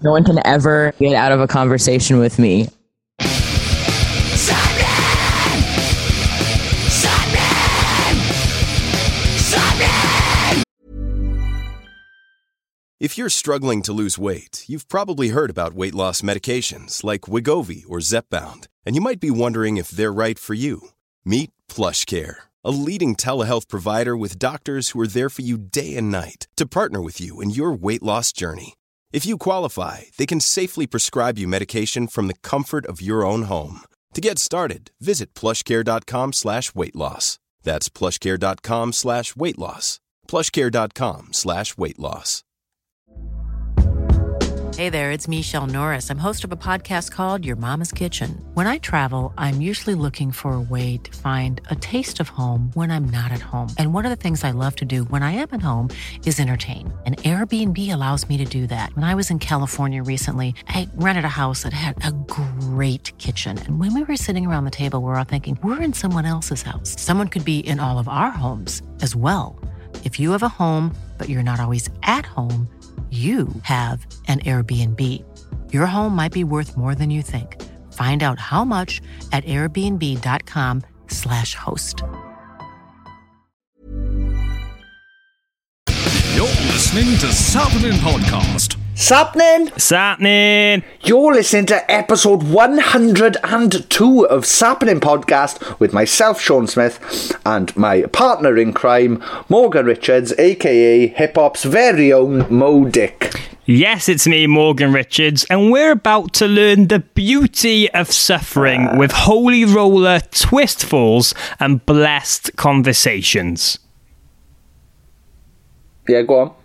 No one can ever get out of a conversation with me. If you're struggling to lose weight, you've probably heard about weight loss medications like Wegovy or Zepbound, and you might be wondering if they're right for you. Meet PlushCare, a leading telehealth provider with doctors who are there for you day and night to partner with you in your weight loss journey. If you qualify, they can safely prescribe you medication from the comfort of your own home. To get started, visit plushcare.com/weightloss. That's plushcare.com/weightloss. plushcare.com/weightloss. Hey there, it's Michelle Norris. I'm host of a podcast called Your Mama's Kitchen. When I travel, I'm usually looking for a way to find a taste of home when I'm not at home. And one of the things I love to do when I am at home is entertain. And Airbnb allows me to do that. When I was in California recently, I rented a house that had a great kitchen. And when we were sitting around the table, we were all thinking, we're in someone else's house. Someone could be in all of our homes as well. If you have a home, but you're not always at home, you have an Airbnb. Your home might be worth more than you think. Find out how much at airbnb.com/host. You're listening to Sapnin Podcast. Sapnin! You're listening to episode 102 of Sapnin Podcast with myself, Sean Smith, and my partner in crime, Morgan Richards, aka Hip Hop's very own Mo Dick. Yes, it's me, Morgan Richards, and we're about to learn the beauty of suffering with Holy Roller, Twistfuls, and Blessed Conversations. Yeah, go on.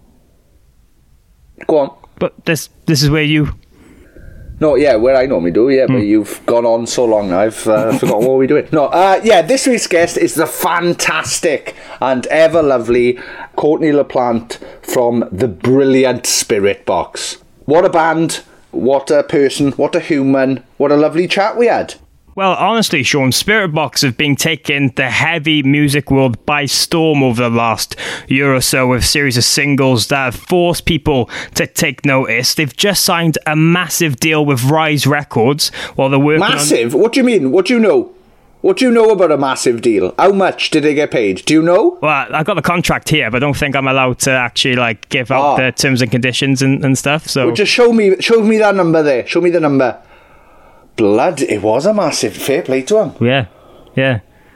Go on. But this is where you... No, yeah, where I normally do, yeah, but you've gone on so long now, I've forgotten what we're doing. No, yeah, this week's guest is the fantastic and ever lovely Courtney LaPlante from the brilliant Spirit Box. What a band, what a person, what a human, what a lovely chat we had. Well, honestly, Sean, Spirit Box have been taking the heavy music world by storm over the last year or so with a series of singles that have forced people to take notice. They've just signed a massive deal with Rise Records while they're working Massive? What do you mean? What do you know? What do you know about a massive deal? How much did they get paid? Do you know? Well, I've got the contract here, but I don't think I'm allowed to actually give out the terms and conditions and stuff. So well, just show me that number there. Show me the number. Blood, it was a massive fair play to him. Yeah.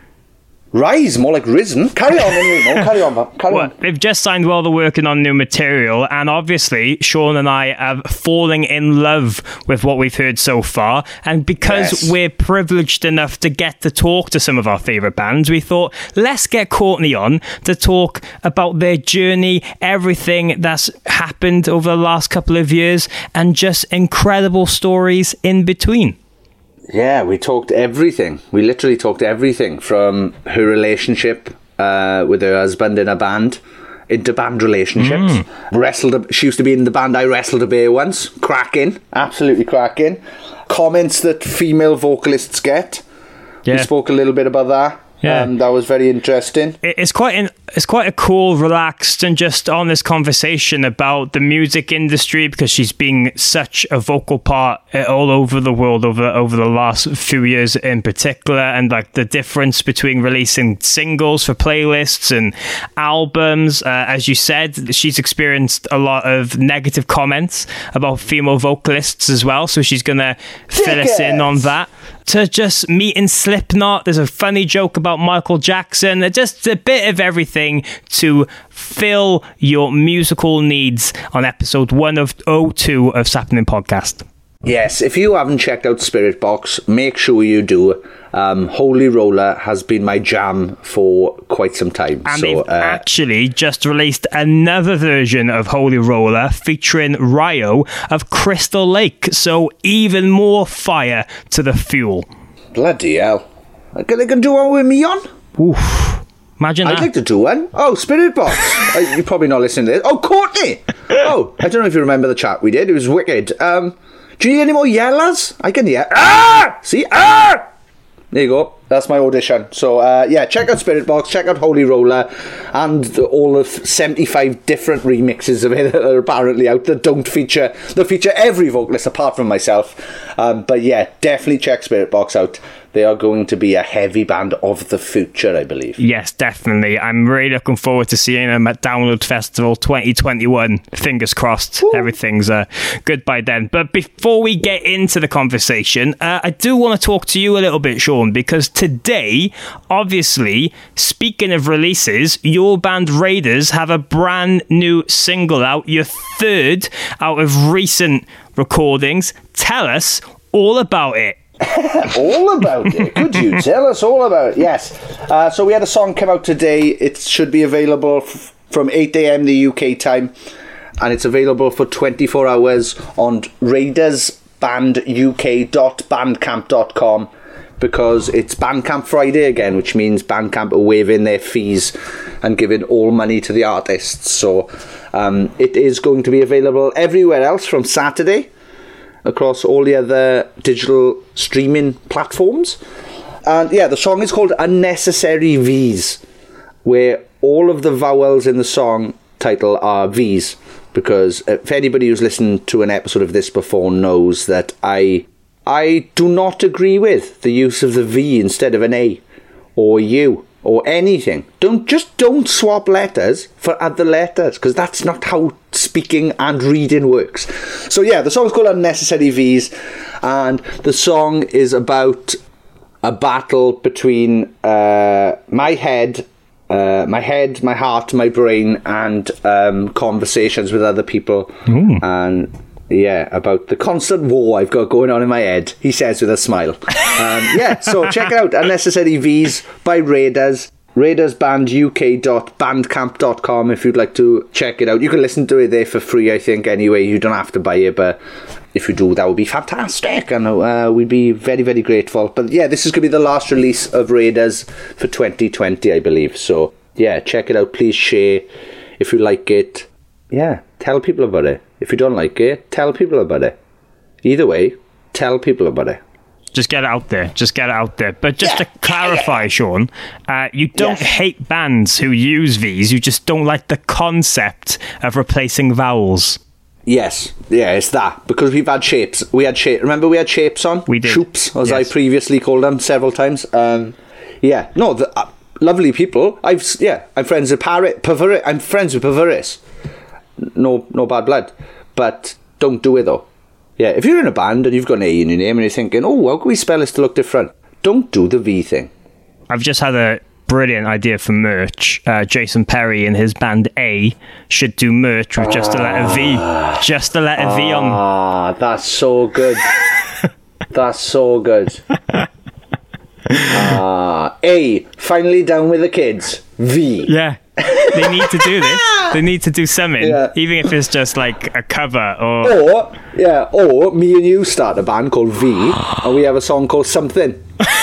Rise, more like risen. Carry on anyway, no, carry on. They've just signed while they're working on new material, and obviously Sean and I are falling in love with what we've heard so far, and because we're privileged enough to get to talk to some of our favourite bands, we thought, let's get Courtney on to talk about their journey, everything that's happened over the last couple of years, and just incredible stories in between. Yeah, we talked everything. We literally talked everything from her relationship with her husband in a band, into band relationships. She used to be in the band I Wrestled a Bear once. Cracking. Absolutely cracking. Comments that female vocalists get. Yeah. We spoke a little bit about that. Yeah. That was very interesting. It's quite a cool, relaxed and just honest conversation about the music industry, because she's been such a vocal part all over the world over the last few years in particular, and the difference between releasing singles for playlists and albums. As you said, she's experienced a lot of negative comments about female vocalists as well, so she's gonna fill us in on that. To just meeting Slipknot, there's a funny joke about Michael Jackson, just a bit of everything to fill your musical needs on episode 102 of Sapnin Podcast. Yes, if you haven't checked out Spirit Box, make sure you do. Holy Roller has been my jam for quite some time. And they've actually just released another version of Holy Roller featuring Ryo of Crystal Lake. So even more fire to the fuel. Bloody hell. They can do one with me on? Oof. Imagine that. I'd like to do one. Oh, Spirit Box. You're probably not listening to this. Oh, Courtney. Oh, I don't know if you remember the chat we did. It was wicked. Do you need any more yellers? I can yell. Ah! See? Ah! there you go. That's my audition. So, check out Spirit Box, check out Holy Roller, and all of 75 different remixes of it that are apparently out that feature every vocalist apart from myself. But yeah, definitely check Spirit Box out. They are going to be a heavy band of the future, I believe. Yes, definitely. I'm really looking forward to seeing them at Download Festival 2021. Fingers crossed. Ooh. Everything's good by then. But before we get into the conversation, I do want to talk to you a little bit, Sean, because today, obviously, speaking of releases, your band Raiders have a brand new single out, your third out of recent recordings. Tell us all about it. All about it. Could you tell us all about it? Yes. So we had a song come out today. It should be available from 8 a.m. the UK time, and it's available for 24 hours on raidersbanduk.bandcamp.com, because it's Bandcamp Friday again, which means Bandcamp are waiving their fees and giving all money to the artists. So it is going to be available everywhere else from Saturday, across all the other digital streaming platforms. And yeah, the song is called Unnecessary V's, where all of the vowels in the song title are V's, because if anybody who's listened to an episode of this before knows that I do not agree with the use of the V instead of an A or U or anything. Don't swap letters for other letters, because that's not how speaking and reading works. So yeah, the song's called Unnecessary V's, and the song is about a battle between my head, my heart, my brain, and conversations with other people. Ooh. And yeah, about the constant war I've got going on in my head, he says with a smile. So check it out, Unnecessary V's by Raiders, raidersbanduk.bandcamp.com if you'd like to check it out. You can listen to it there for free, I think, anyway. You don't have to buy it, but if you do, that would be fantastic, and we'd be very, very grateful. But yeah, this is going to be the last release of Raiders for 2020, I believe. So yeah, check it out. Please share if you like it. Yeah, tell people about it. If you don't like it, tell people about it. Either way, tell people about it. Just get it out there. But just to clarify, Sean, you don't hate bands who use V's. You just don't like the concept of replacing vowels. Yes. Yeah, it's that. Because we've had shapes. Remember we had shapes on? We did. Shoops, as I previously called them several times. Lovely people. I'm friends with I'm friends with Pavaris. No bad blood. But don't do it, though. Yeah, if you're in a band and you've got an A in your name and you're thinking, oh, how can we spell this to look different? Don't do the V thing. I've just had a brilliant idea for merch. Jason Perry and his band A should do merch with just the letter V. Just the letter V on. Ah, that's so good. That's so good. A, finally down with the kids. V. Yeah. They need to do this. They need to do something, even if it's just like a cover or me and you start a band called V, and we have a song called Something.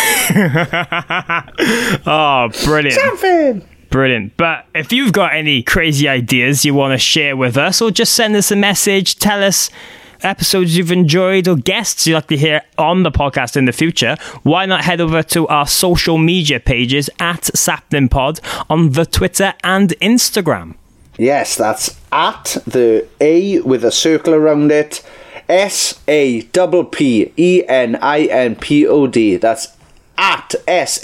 Oh, brilliant. Something. Brilliant. But if you've got any crazy ideas you want to share with us, or just send us a message, tell us episodes you've enjoyed or guests you'd like to hear on the podcast in the future, why not head over to our social media pages at SapninPod on the Twitter and Instagram. Yes, that's at the A with a circle around it, SAPPENINPOD. That's at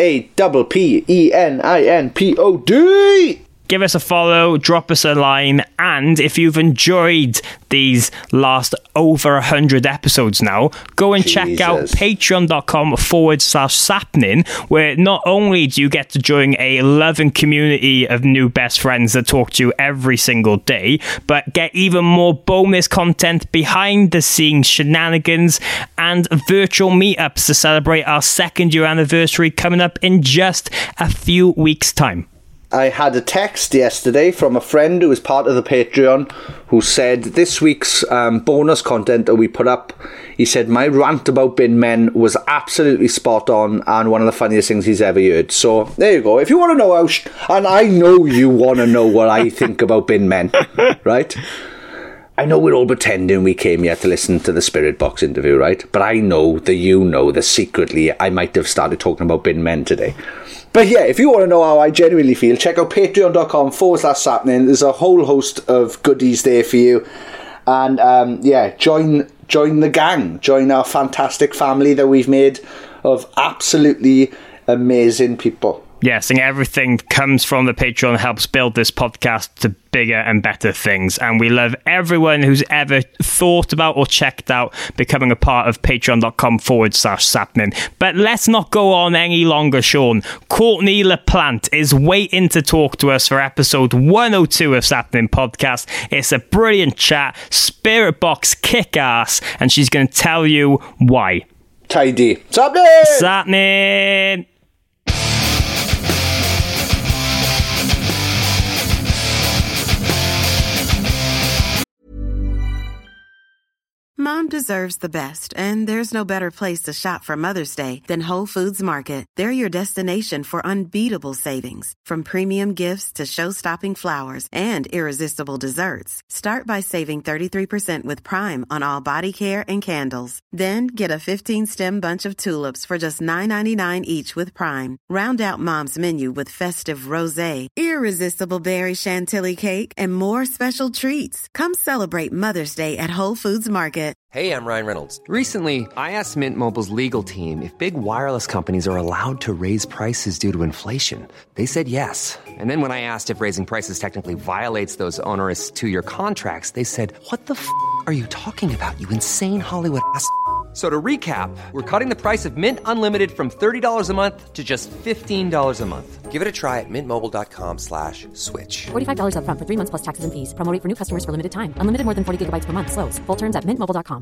SAPPENINPOD. Give us a follow, drop us a line, and if you've enjoyed these last over 100 episodes now, go and check out patreon.com/sapnin, where not only do you get to join a loving community of new best friends that talk to you every single day, but get even more bonus content, behind the scenes shenanigans, and virtual meetups to celebrate our 2nd year anniversary coming up in just a few weeks' time. I had a text yesterday from a friend who is part of the Patreon who said this week's bonus content that we put up, he said my rant about bin men was absolutely spot on and one of the funniest things he's ever heard. So there you go. If you want to know and I know you want to know what I think about bin men, right? I know we're all pretending we came here to listen to the Spirit Box interview, right? But I know that you know that secretly I might have started talking about bin men today. But yeah, if you want to know how I genuinely feel, check out patreon.com/sappening. There's a whole host of goodies there for you. And join the gang. Join our fantastic family that we've made of absolutely amazing people. Yes, and everything comes from the Patreon, helps build this podcast to bigger and better things. And we love everyone who's ever thought about or checked out becoming a part of patreon.com/sappening. But let's not go on any longer, Sean. Courtney LaPlante is waiting to talk to us for episode 102 of Sappening Podcast. It's a brilliant chat, Spirit Box kick-ass, and she's going to tell you why. Tidy. Sappening! Sappening! Mom deserves the best, and there's no better place to shop for Mother's Day than Whole Foods Market. They're your destination for unbeatable savings, from premium gifts to show-stopping flowers and irresistible desserts. Start by saving 33% with Prime on all body care and candles. Then get a 15-stem bunch of tulips for just $9.99 each with Prime. Round out Mom's menu with festive rosé, irresistible berry chantilly cake, and more special treats. Come celebrate Mother's Day at Whole Foods Market. Hey, I'm Ryan Reynolds. Recently, I asked Mint Mobile's legal team if big wireless companies are allowed to raise prices due to inflation. They said yes. And then when I asked if raising prices technically violates those onerous 2-year contracts, they said, "What the f*** are you talking about, you insane Hollywood ass?" So to recap, we're cutting the price of Mint Unlimited from $30 a month to just $15 a month. Give it a try at mintmobile.com/switch. $45 up front for 3 months plus taxes and fees. Promo rate for new customers for limited time. Unlimited more than 40 gigabytes per month. Slows full terms at mintmobile.com.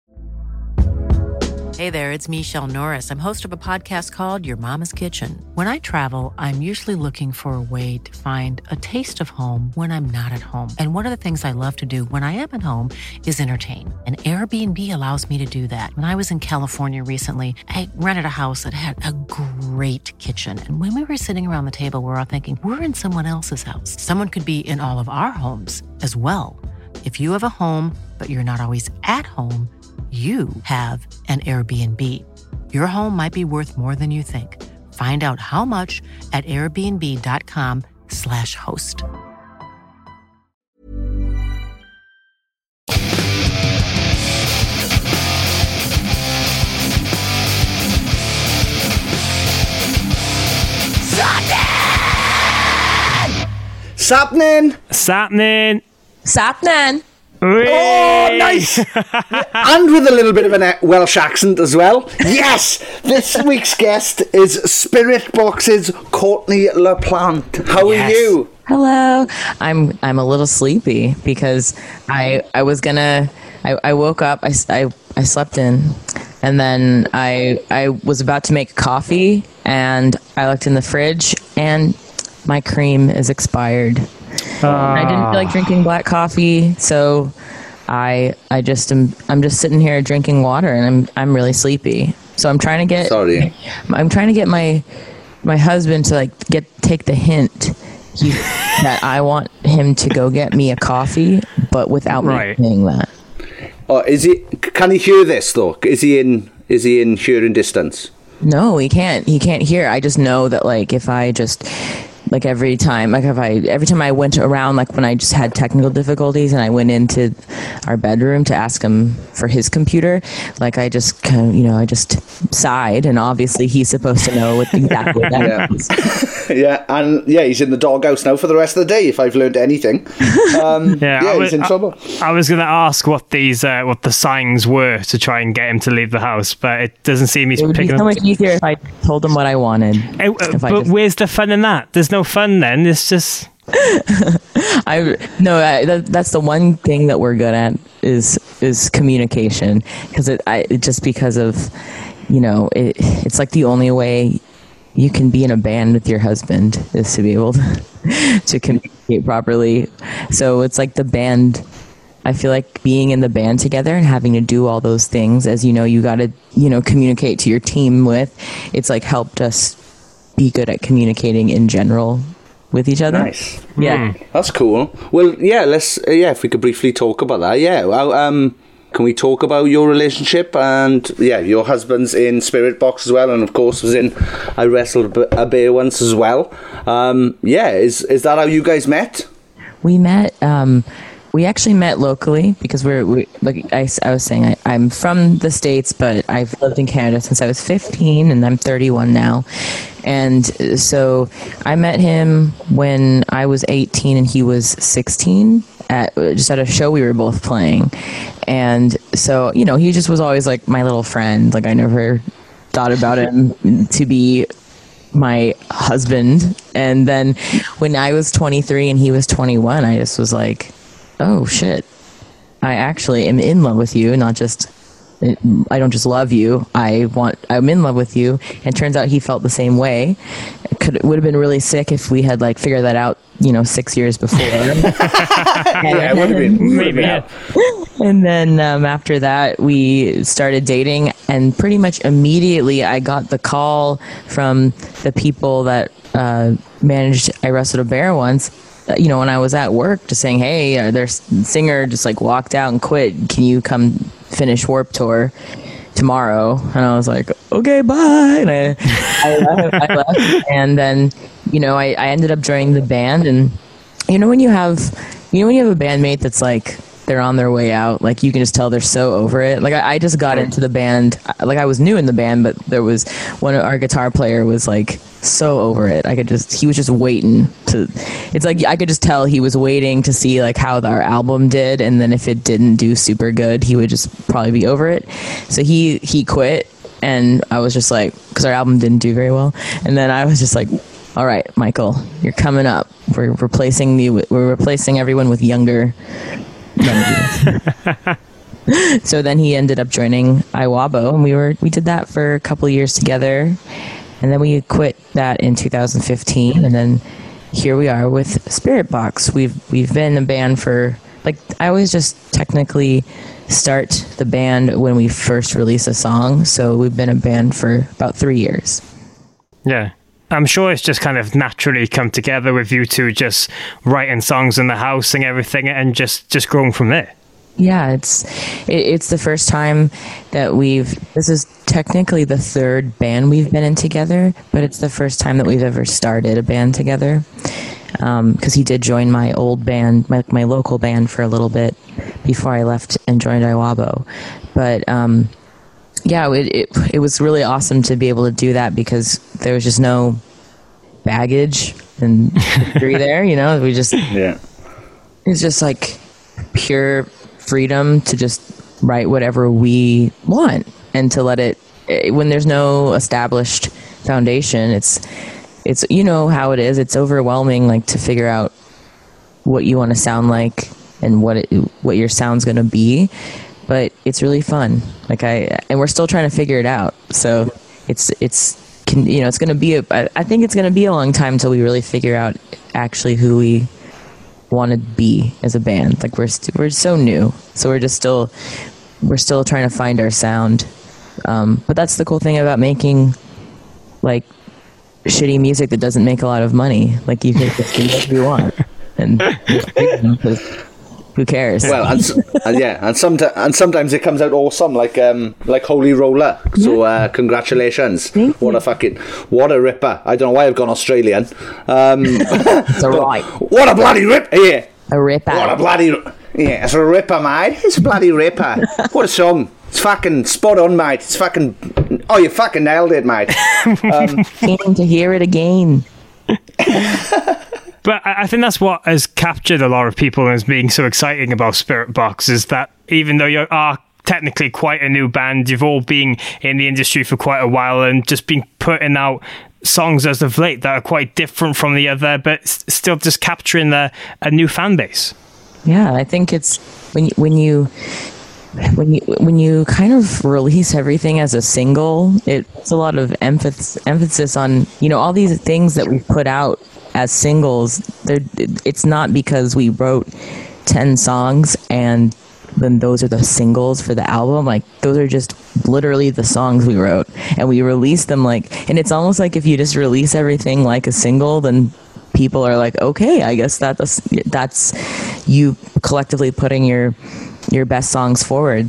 Hey there, it's Michelle Norris. I'm host of a podcast called Your Mama's Kitchen. When I travel, I'm usually looking for a way to find a taste of home when I'm not at home. And one of the things I love to do when I am at home is entertain. And Airbnb allows me to do that. When I was in California recently, I rented a house that had a great kitchen. And when we were sitting around the table, we were all thinking, we're in someone else's house. Someone could be in all of our homes as well. If you have a home, but you're not always at home, you have an Airbnb. Your home might be worth more than you think. Find out how much at airbnb.com/host. Sappening! Sappening! Sappening! Oh, nice! And with a little bit of a Welsh accent as well. Yes! This week's guest is Spirit Box's Courtney LaPlante. How are you? Hello. I'm a little sleepy because I woke up, I slept in, and then I was about to make coffee, and I looked in the fridge, and my cream is expired. I didn't feel like drinking black coffee, so I'm just sitting here drinking water, and I'm really sleepy. So I'm trying to get my husband to take the hint that I want him to go get me a coffee, but without me saying that. Oh, can he hear this though? Is he in hearing distance? No, he can't. He can't hear. I just know that if I just every time I went around, when I just had technical difficulties and I went into our bedroom to ask him for his computer, I just kind of, I just sighed, and obviously he's supposed to know exactly what that is. Yeah, and he's in the doghouse now for the rest of the day, if I've learned anything. He's in trouble. I was going to ask what what the signs were to try and get him to leave the house, but it doesn't seem he's picking up. It would be so much easier if I told him what I wanted. But where's the fun in that? There's no fun then. It's just that's the one thing that we're good at is communication, because because of it's the only way you can be in a band with your husband is to be able to communicate properly. So it's the band. I feel like being in the band together and having to do all those things, as you got to communicate to your team with. It's helped us be good at communicating in general with each other. Nice. Yeah. That's cool. Well, yeah, let's, if we could briefly talk about that. Yeah. Well, can we talk about your relationship? And yeah, your husband's in Spirit Box as well, and of course was in I Wrestled a Bear once as well. Is that how you guys met? We met. We actually met locally because we like I was saying, I'm from the States, but I've lived in Canada since I was 15, and I'm 31 now. And so I met him when I was 18 and he was 16 at a show we were both playing. And so, you know, he just was always like my little friend. Like, I never thought about him to be my husband. And then when I was 23 and he was 21, I just was like, oh shit, I actually am in love with you, not just, I don't just love you, I'm in love with you. And it turns out he felt the same way. It would have been really sick if we had like figured that out, 6 years before. Yeah, it would have been. Maybe. Yeah. And then after that, we started dating, and pretty much immediately I got the call from the people that managed I Wrestled a Bear once, when I was at work, just saying, hey, their singer just like walked out and quit. Can you come finish Warped Tour tomorrow? And I was like, okay, bye. And I left. And then, I ended up joining the band. And when you have a bandmate that's like, they're on their way out, like you can just tell they're so over it. Like I just got into the band, like I was new in the band, but there was our guitar player was like so over it. He was just waiting to, it's like I could just tell he was waiting to see like how our album did, and then if it didn't do super good, he would just probably be over it. So he quit, and I was just like, because our album didn't do very well, and then I was just like, all right, Michael, you're coming up. We're replacing everyone with younger. So then he ended up joining Iwabo, and we did that for a couple of years together, and then we quit that in 2015, and then here we are with Spirit Box. We've been a band for, like, I always just technically start the band when we first release a song, so we've been a band for about 3 years. Yeah. I'm sure it's just kind of naturally come together with you two just writing songs in the house and everything, and just growing from there. Yeah, it's the first time that this is technically the third band we've been in together, but it's the first time that we've ever started a band together. Because he did join my old band, my local band, for a little bit before I left and joined Iwabo. But yeah, it was really awesome to be able to do that, because there was just no baggage and history there, we just, yeah, it's just like pure freedom to just write whatever we want, and to let it, when there's no established foundation, it's how it is. It's overwhelming, like, to figure out what you want to sound like and what your sound's going to be. But it's really fun. And we're still trying to figure it out. So it's going to be I think it's going to be a long time until we really figure out actually who we want to be as a band. Like, we're so new. So we're still trying to find our sound. But that's the cool thing about making like shitty music that doesn't make a lot of money. Like, you can just do whatever you want. And who cares? Well, and sometimes it comes out awesome, like Holy Roller. So congratulations! What a ripper! I don't know why I've gone Australian. It's a right. What a bloody ripper! Yeah, a ripper. What a bloody it's a ripper, mate. It's a bloody ripper. What a song! It's fucking spot on, mate. It's fucking. Oh, you fucking nailed it, mate. Keen to hear it again. But I think that's what has captured a lot of people as being so exciting about Spirit Box, is that even though you are technically quite a new band, you've all been in the industry for quite a while and just been putting out songs as of late that are quite different from the other, but still just capturing a new fan base. Yeah, I think it's when you kind of release everything as a single, it's a lot of emphasis on, all these things that we put out as singles. It's not because we wrote 10 songs and then those are the singles for the album. Like, those are just literally the songs we wrote, and we released them and it's almost like if you just release everything like a single, then people are like, okay, I guess that's you collectively putting your best songs forward.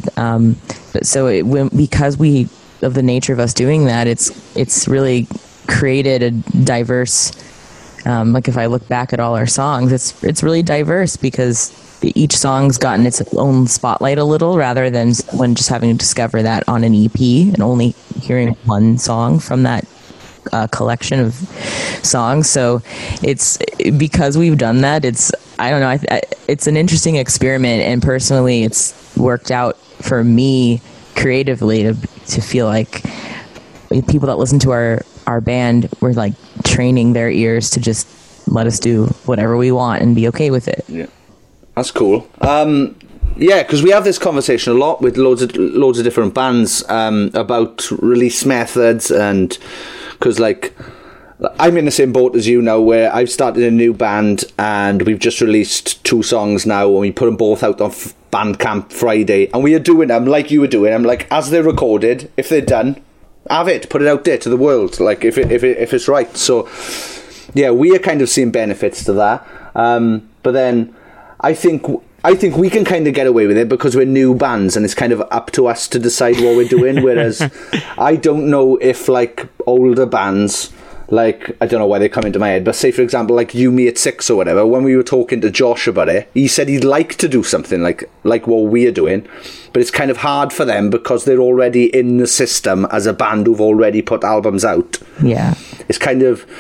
Because of the nature of us doing that, it's really created a diverse, like if I look back at all our songs, it's really diverse because each song's gotten its own spotlight a little, rather than when just having to discover that on an EP and only hearing one song from that collection of songs. So it's because we've done that, I don't know, it's an interesting experiment, and personally it's worked out for me creatively to feel like people that listen to our band were like training their ears to just let us do whatever we want and be okay with it. Yeah, that's cool. Yeah, because we have this conversation a lot with loads of different bands about release methods, and because like I'm in the same boat as you now, where I've started a new band and we've just released 2 songs now, and we put them both out on Bandcamp Friday, and we are doing them like you were doing. I'm like, as they're recorded, if they're done, have it, put it out there to the world, like if it's right. So yeah, we are kind of seeing benefits to that, but then I think we can kind of get away with it because we're new bands and it's kind of up to us to decide what we're doing. Whereas I don't know if like older bands, like, I don't know why they come into my head, but say for example like You Me at 6 or whatever, when we were talking to Josh about it, he said he'd like to do something like what we're doing, but it's kind of hard for them because they're already in the system as a band who've already put albums out. Yeah, it's kind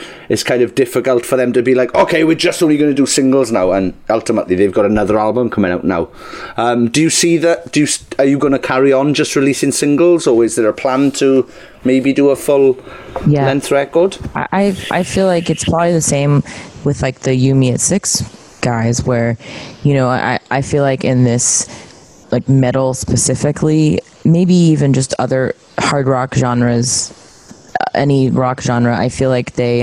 of difficult for them to be like, okay, we're just only going to do singles now, and ultimately they've got another album coming out now. Do you see that? Are you going to carry on just releasing singles, or is there a plan to maybe do a full length record? I feel like it's probably the same with like the You Me at 6 guys, where, you know, I feel like in this like metal specifically, maybe even just other hard rock genres, any rock genre, I feel like they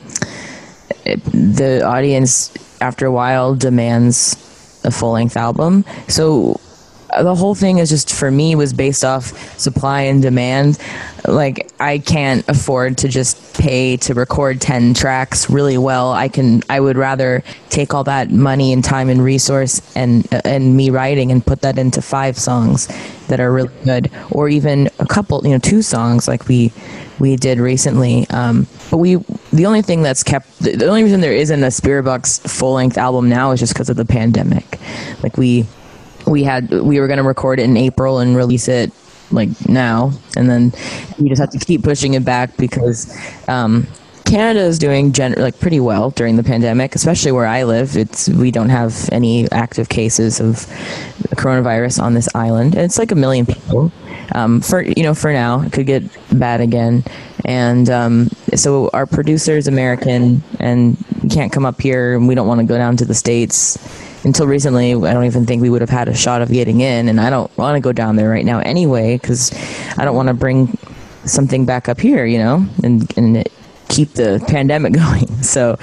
the audience after a while demands a full-length album. So the whole thing is just, for me, was based off supply and demand. Like, I can't afford to just pay to record 10 tracks really well. I would rather take all that money and time and resource and me writing and put that into 5 songs that are really good, or even a couple, 2 songs like we did recently. But the only thing that's kept, the only reason there isn't a Spiritbox full-length album now is just because of the pandemic. Like, we were going to record it in April and release it like now, and then we just have to keep pushing it back because Canada is doing pretty well during the pandemic, especially where I live. We don't have any active cases of coronavirus on this island, and it's like 1 million people. For now, it could get bad again, and so our producer is American, and we can't come up here, and we don't want to go down to the States. Until recently, I don't even think we would have had a shot of getting in, and I don't want to go down there right now anyway, because I don't want to bring something back up here, and keep the pandemic going. So,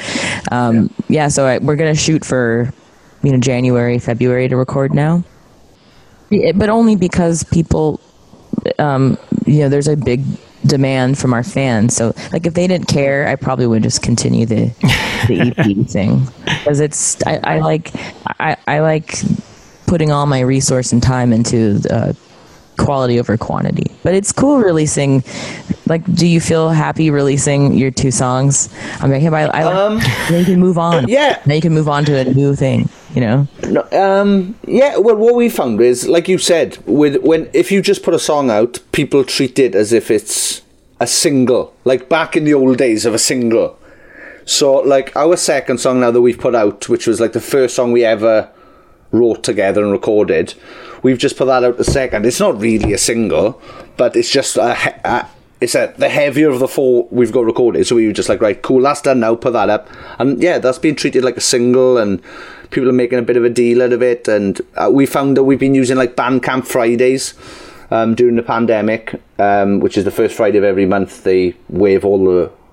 we're going to shoot for, January, February to record now. But only because people, there's a big demand from our fans. So, like, if they didn't care, I probably would just continue the EP thing, because I like putting all my resource and time into quality over quantity. But it's cool releasing. Like, do you feel happy releasing your 2 songs? I'm like, then you can move on. Yeah. Then you can move on to a new thing. No, yeah. Well, what we found is, like you said, if you just put a song out, people treat it as if it's a single, like back in the old days of a single. So, like, our second song now that we've put out, which was like the first song we ever wrote together and recorded, we've just put that out the second. It's not really a single, but it's just the heavier of the 4 we've got recorded. So we were just like, right, cool, that's done now, put that up. And yeah, that's been treated like a single, and people are making a bit of a deal out of it. And we found that we've been using like Bandcamp Fridays during the pandemic, which is the first Friday of every month. They waive all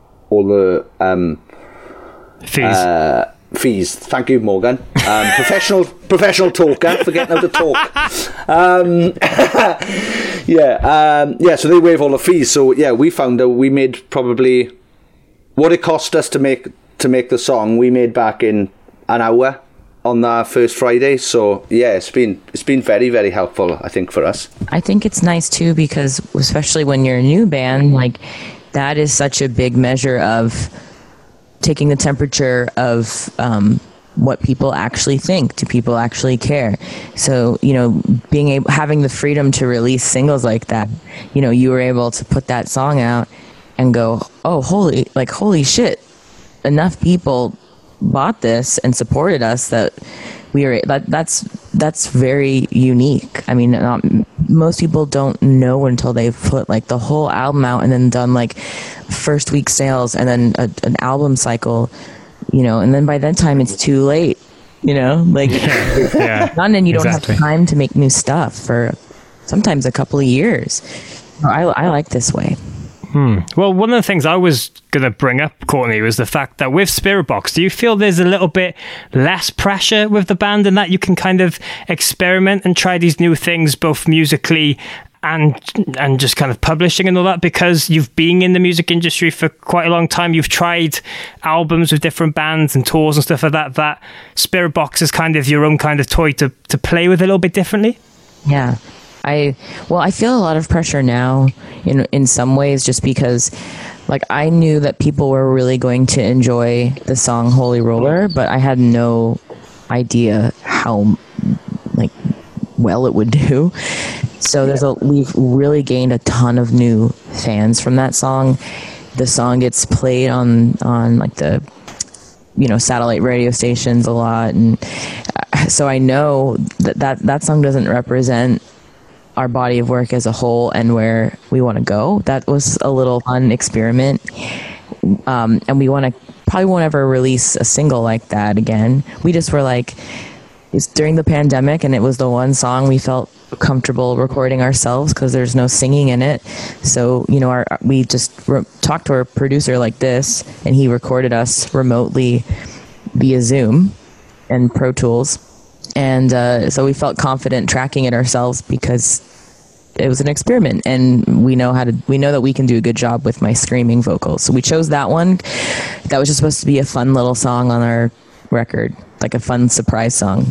the fees. Thank you, Morgan. Professional talker, forgetting how to talk. So they waive all the fees. So yeah, we found that we made probably what it cost us to make to make the song we made back in an hour on that first Friday. So yeah, it's been very, very helpful, I think, for us. I think it's nice too, because especially when you're a new band, like that is such a big measure of taking the temperature of what people actually think. Do people actually care? So, you know, having the freedom to release singles like that, you know, you were able to put that song out and go, oh, holy shit, enough people bought this and supported us that that's very unique. I mean, most people don't know until they've put like the whole album out and then done like first week sales and then an album cycle, you know, and then by that time it's too late, you know, like and then you don't have time to make new stuff for sometimes a couple of years. I like this way. Well, one of the things I was going to bring up, Courtney, was the fact that with Spiritbox, do you feel there's a little bit less pressure with the band and that you can kind of experiment and try these new things, both musically and just kind of publishing and all that, because you've been in the music industry for quite a long time? You've tried albums with different bands and tours and stuff like that. That Spiritbox is kind of your own kind of toy to play with a little bit differently? Yeah. I feel a lot of pressure now in some ways, just because like I knew that people were really going to enjoy the song Holy Roller, but I had no idea how like well it would do. So we've really gained a ton of new fans from that song. The song gets played on like the, you know, satellite radio stations a lot, and so I know that song doesn't represent our body of work as a whole and where we want to go. That was a little fun experiment. And we probably won't ever release a single like that again. We just were like, it's during the pandemic and it was the one song we felt comfortable recording ourselves because there's no singing in it. So, you know, we just talked to our producer like this, and he recorded us remotely via Zoom and Pro Tools. And so we felt confident tracking it ourselves because it was an experiment, and we know that we can do a good job with my screaming vocals. So we chose that one. That was just supposed to be a fun little song on our record, like a fun surprise song.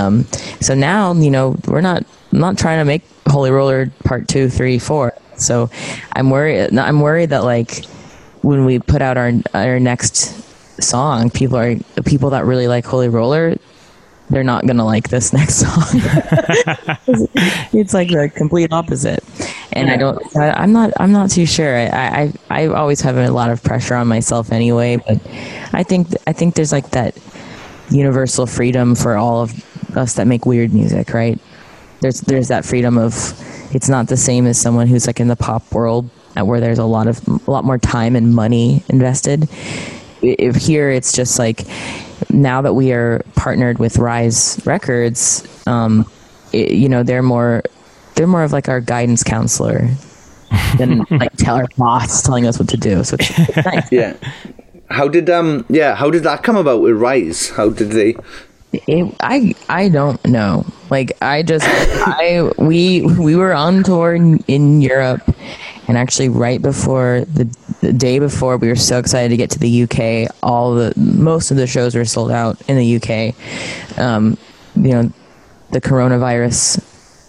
So now, you know, I'm not trying to make Holy Roller part 2, 3, 4. So I'm worried that like when we put out our next song, people that really like Holy Roller, they're not gonna like this next song. It's like the complete opposite. And I'm not too sure. I always have a lot of pressure on myself anyway, but I think there's like that universal freedom for all of us that make weird music, right? There's that freedom of, it's not the same as someone who's like in the pop world where there's a lot more time and money invested. If here it's just like, now that we are partnered with Rise Records, you know, they're more of like our guidance counselor than like our boss telling us what to do. So it's nice. Yeah. How did that come about with Rise? How did they? I don't know. Like we were on tour in Europe, and actually right before the day before, we were so excited to get to the UK. Most of the shows were sold out in the UK. You know, the coronavirus.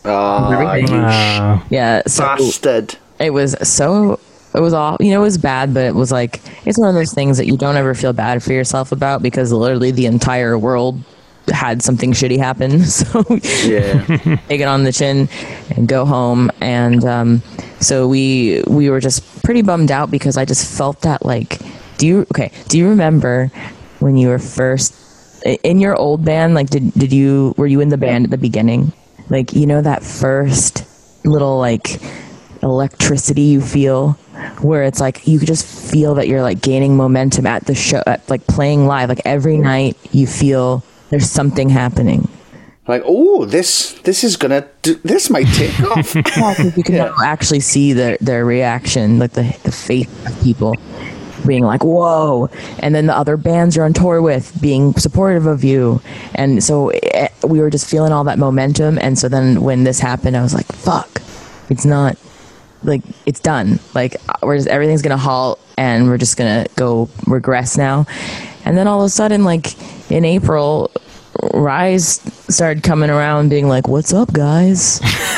Yeah, so bastard. It was all, you know, it was bad, but it was like, it's one of those things that you don't ever feel bad for yourself about, because literally the entire world had something shitty happen. So yeah, take it on the chin and go home. And so we were just pretty bummed out, because I just felt that like, do you remember when you were first in your old band? Like, were you in the band at the beginning? Like, you know, that first little like electricity you feel, where it's like you could just feel that you're like gaining momentum at the show, like playing live. Like every night you feel there's something happening. Like, oh, this might take off. You can actually see their reaction, like the face of people being like, whoa. And then the other bands you're on tour with being supportive of you. And so we were just feeling all that momentum. And so then when this happened, I was like, fuck, it's not, like, it's done. Like, everything's going to halt and we're just going to go regress now. And then all of a sudden, like in April, Rise started coming around being like, what's up, guys?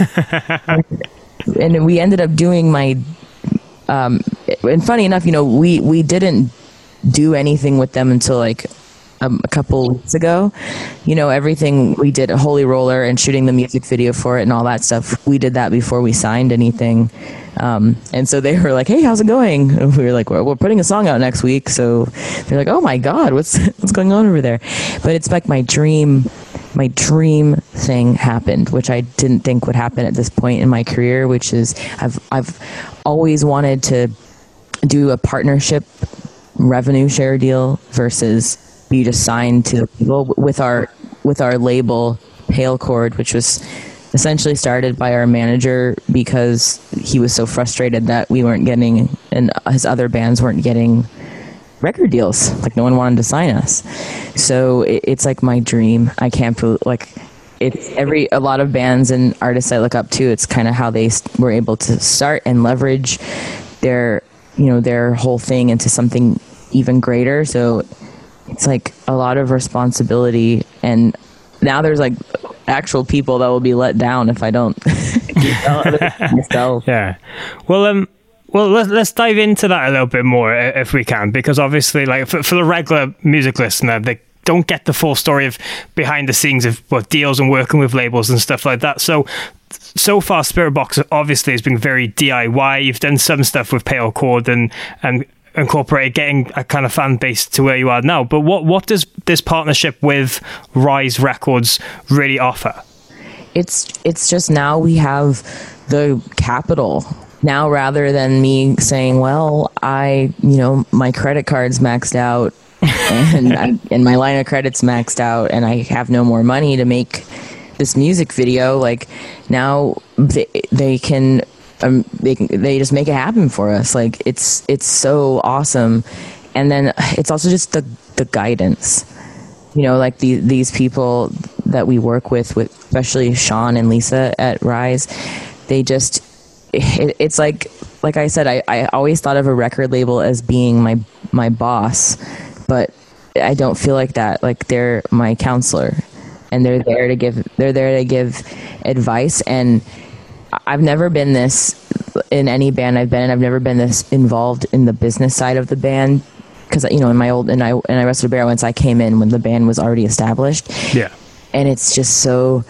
And we ended up doing my, and funny enough, we didn't do anything with them until like a couple weeks ago. Everything we did, Holy Roller and shooting the music video for it and all that stuff, we did that before we signed anything. And so they were like, hey, how's it going? And we were like, we're putting a song out next week. So they're like, oh my God, what's going on over there? But it's like my dream thing happened, which I didn't think would happen at this point in my career, which is I've always wanted to do a partnership revenue share deal versus be just signed to people with our label Pale Chord, which was essentially started by our manager because he was so frustrated that we weren't getting, and his other bands weren't getting record deals. Like no one wanted to sign us. So it's like my dream. I can't believe, like, it's a lot of bands and artists I look up to, it's kind of how they were able to start and leverage their whole thing into something even greater. So it's like a lot of responsibility, and now there's like actual people that will be let down if I don't myself. Yeah. Well, let's dive into that a little bit more if we can, because obviously, like for the regular music listener, they don't get the full story of behind the scenes of what deals and working with labels and stuff like that. So far, Spiritbox obviously has been very DIY. You've done some stuff with Pale Chord and incorporated getting a kind of fan base to where you are now. But what does this partnership with Rise Records really offer? It's just now we have the capital. Now, rather than me saying, well, my credit card's maxed out and my line of credit's maxed out and I have no more money to make this music video, like now they can they just make it happen for us. Like it's so awesome. And then it's also just the guidance, like these people that we work with especially Sean and Lisa at Rise, they just, it's like I said, I always thought of a record label as being my boss, but I don't feel like that. Like they're my counselor and they're there to give advice. And I've never been this in any band I've been in. I've never been this involved in the business side of the band because in my old and I Arrested Development, I came in when the band was already established. Yeah, and it's just so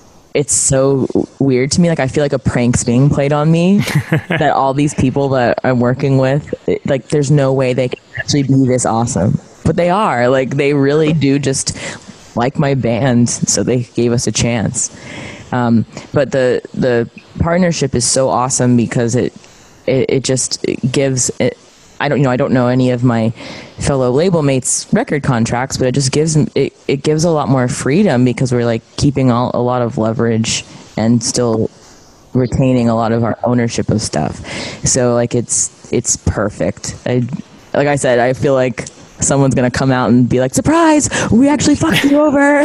weird to me. Like I feel like a prank's being played on me that all these people that I'm working with, like there's no way they can actually be this awesome, but they are. Like they really do just like my band, so they gave us a chance. But the partnership is so awesome because it just gives it. I don't know any of my fellow label mates' record contracts, but it just gives it gives a lot more freedom because we're like keeping a lot of leverage and still retaining a lot of our ownership of stuff. So like it's perfect. Like I said, I feel like someone's gonna come out and be like, "Surprise! We actually fucked you over."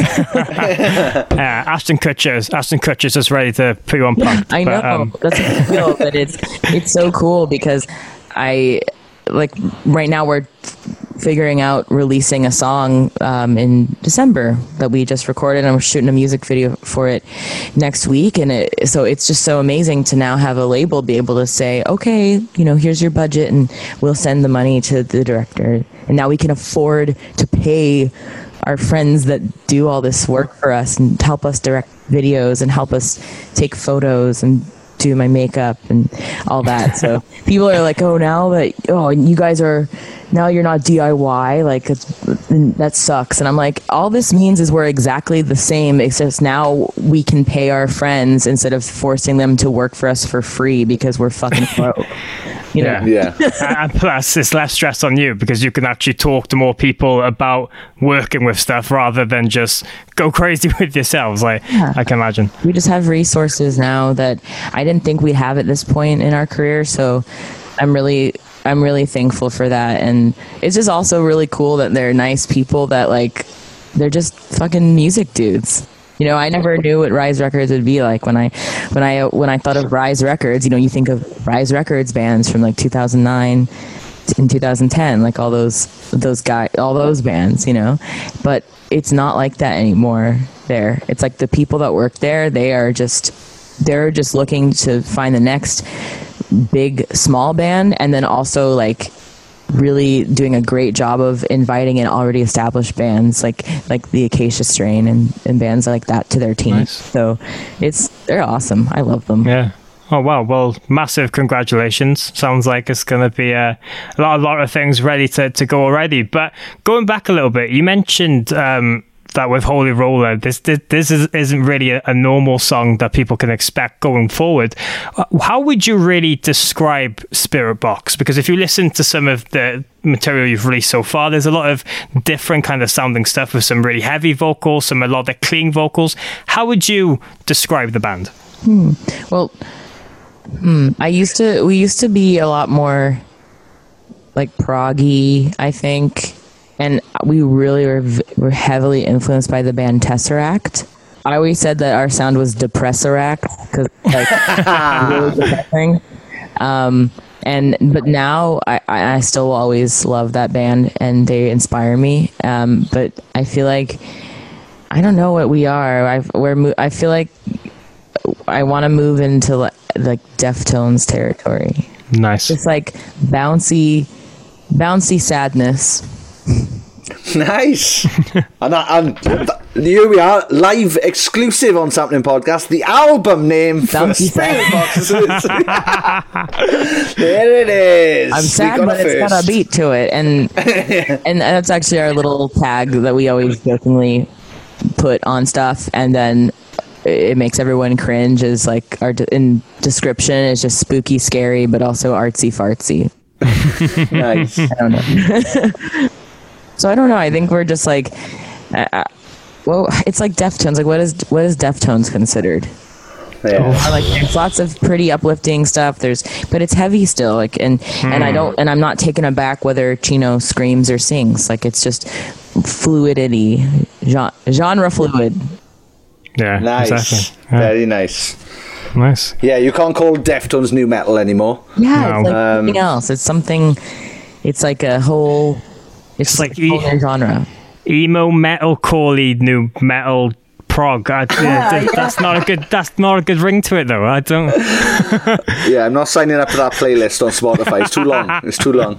Ashton Kutcher's is ready to put you on pump. I know that's what I feel, but it's so cool because right now we're figuring out releasing a song in December that we just recorded, and we're shooting a music video for it next week. And so it's just so amazing to now have a label be able to say, okay, here's your budget and we'll send the money to the director. And now we can afford to pay our friends that do all this work for us and help us direct videos and help us take photos and do my makeup and all that. So people are like, you guys are, now you're not DIY, like that sucks. And I'm like, all this means is we're exactly the same, except now we can pay our friends instead of forcing them to work for us for free because we're fucking broke. Yeah. And plus, it's less stress on you because you can actually talk to more people about working with stuff rather than just go crazy with yourselves. I can imagine. We just have resources now that I didn't think we'd have at this point in our career. So I'm really thankful for that. And it's just also really cool that they're nice people that they're just fucking music dudes. I never knew what Rise Records would be like when I thought of Rise Records. You think of Rise Records bands from 2009, in 2010, like all those guys, all those bands, but it's not like that anymore there. It's like the people that work there, they're just looking to find the next big small band, and then also like really doing a great job of inviting in already established bands like the Acacia Strain and bands like that to their team. Nice. So they're awesome. I love them. Yeah. Oh, wow. Well, massive congratulations. Sounds like it's going to be a lot of things ready to go already. But going back a little bit, you mentioned that with Holy Roller, this isn't really a normal song that people can expect going forward. How would you really describe Spiritbox? Because if you listen to some of the material you've released so far, there's a lot of different kind of sounding stuff with some really heavy vocals, some melodic, clean vocals. How would you describe the band? Well, we used to be a lot more like proggy, I think, and we really were heavily influenced by the band Tesseract. I always said that our sound was Depresseract because really depressing. But now I still always love that band and they inspire me. But I feel like I don't know what we are. I feel like I want to move into like Deftones territory. Nice. It's like bouncy sadness. Nice. and here we are, live exclusive on Something Podcast. The album name for Spiritbox. There it is. I'm sad, but it's got a beat to it, and that's actually our little tag that we always jokingly put on stuff, and then it makes everyone cringe. Is like our in description is just spooky, scary, but also artsy fartsy. Nice. I don't know. So I don't know. I think we're just like, well, it's like Deftones. Like, what is Deftones considered? Yeah. Like, there's lots of pretty uplifting stuff. But it's heavy still. Like, and I'm not taken aback whether Chino screams or sings. Like, it's just fluidity, genre fluid. Yeah, nice. Exactly. Yeah. Very nice. Nice. Yeah, you can't call Deftones new metal anymore. Yeah, no. It's like something else. It's something. It's like a whole. It's like a whole genre. Emo metalcore new metal prog. That's not a good ring to it though. I don't. Yeah, I'm not signing up for that playlist on Spotify. It's too long. It's too long.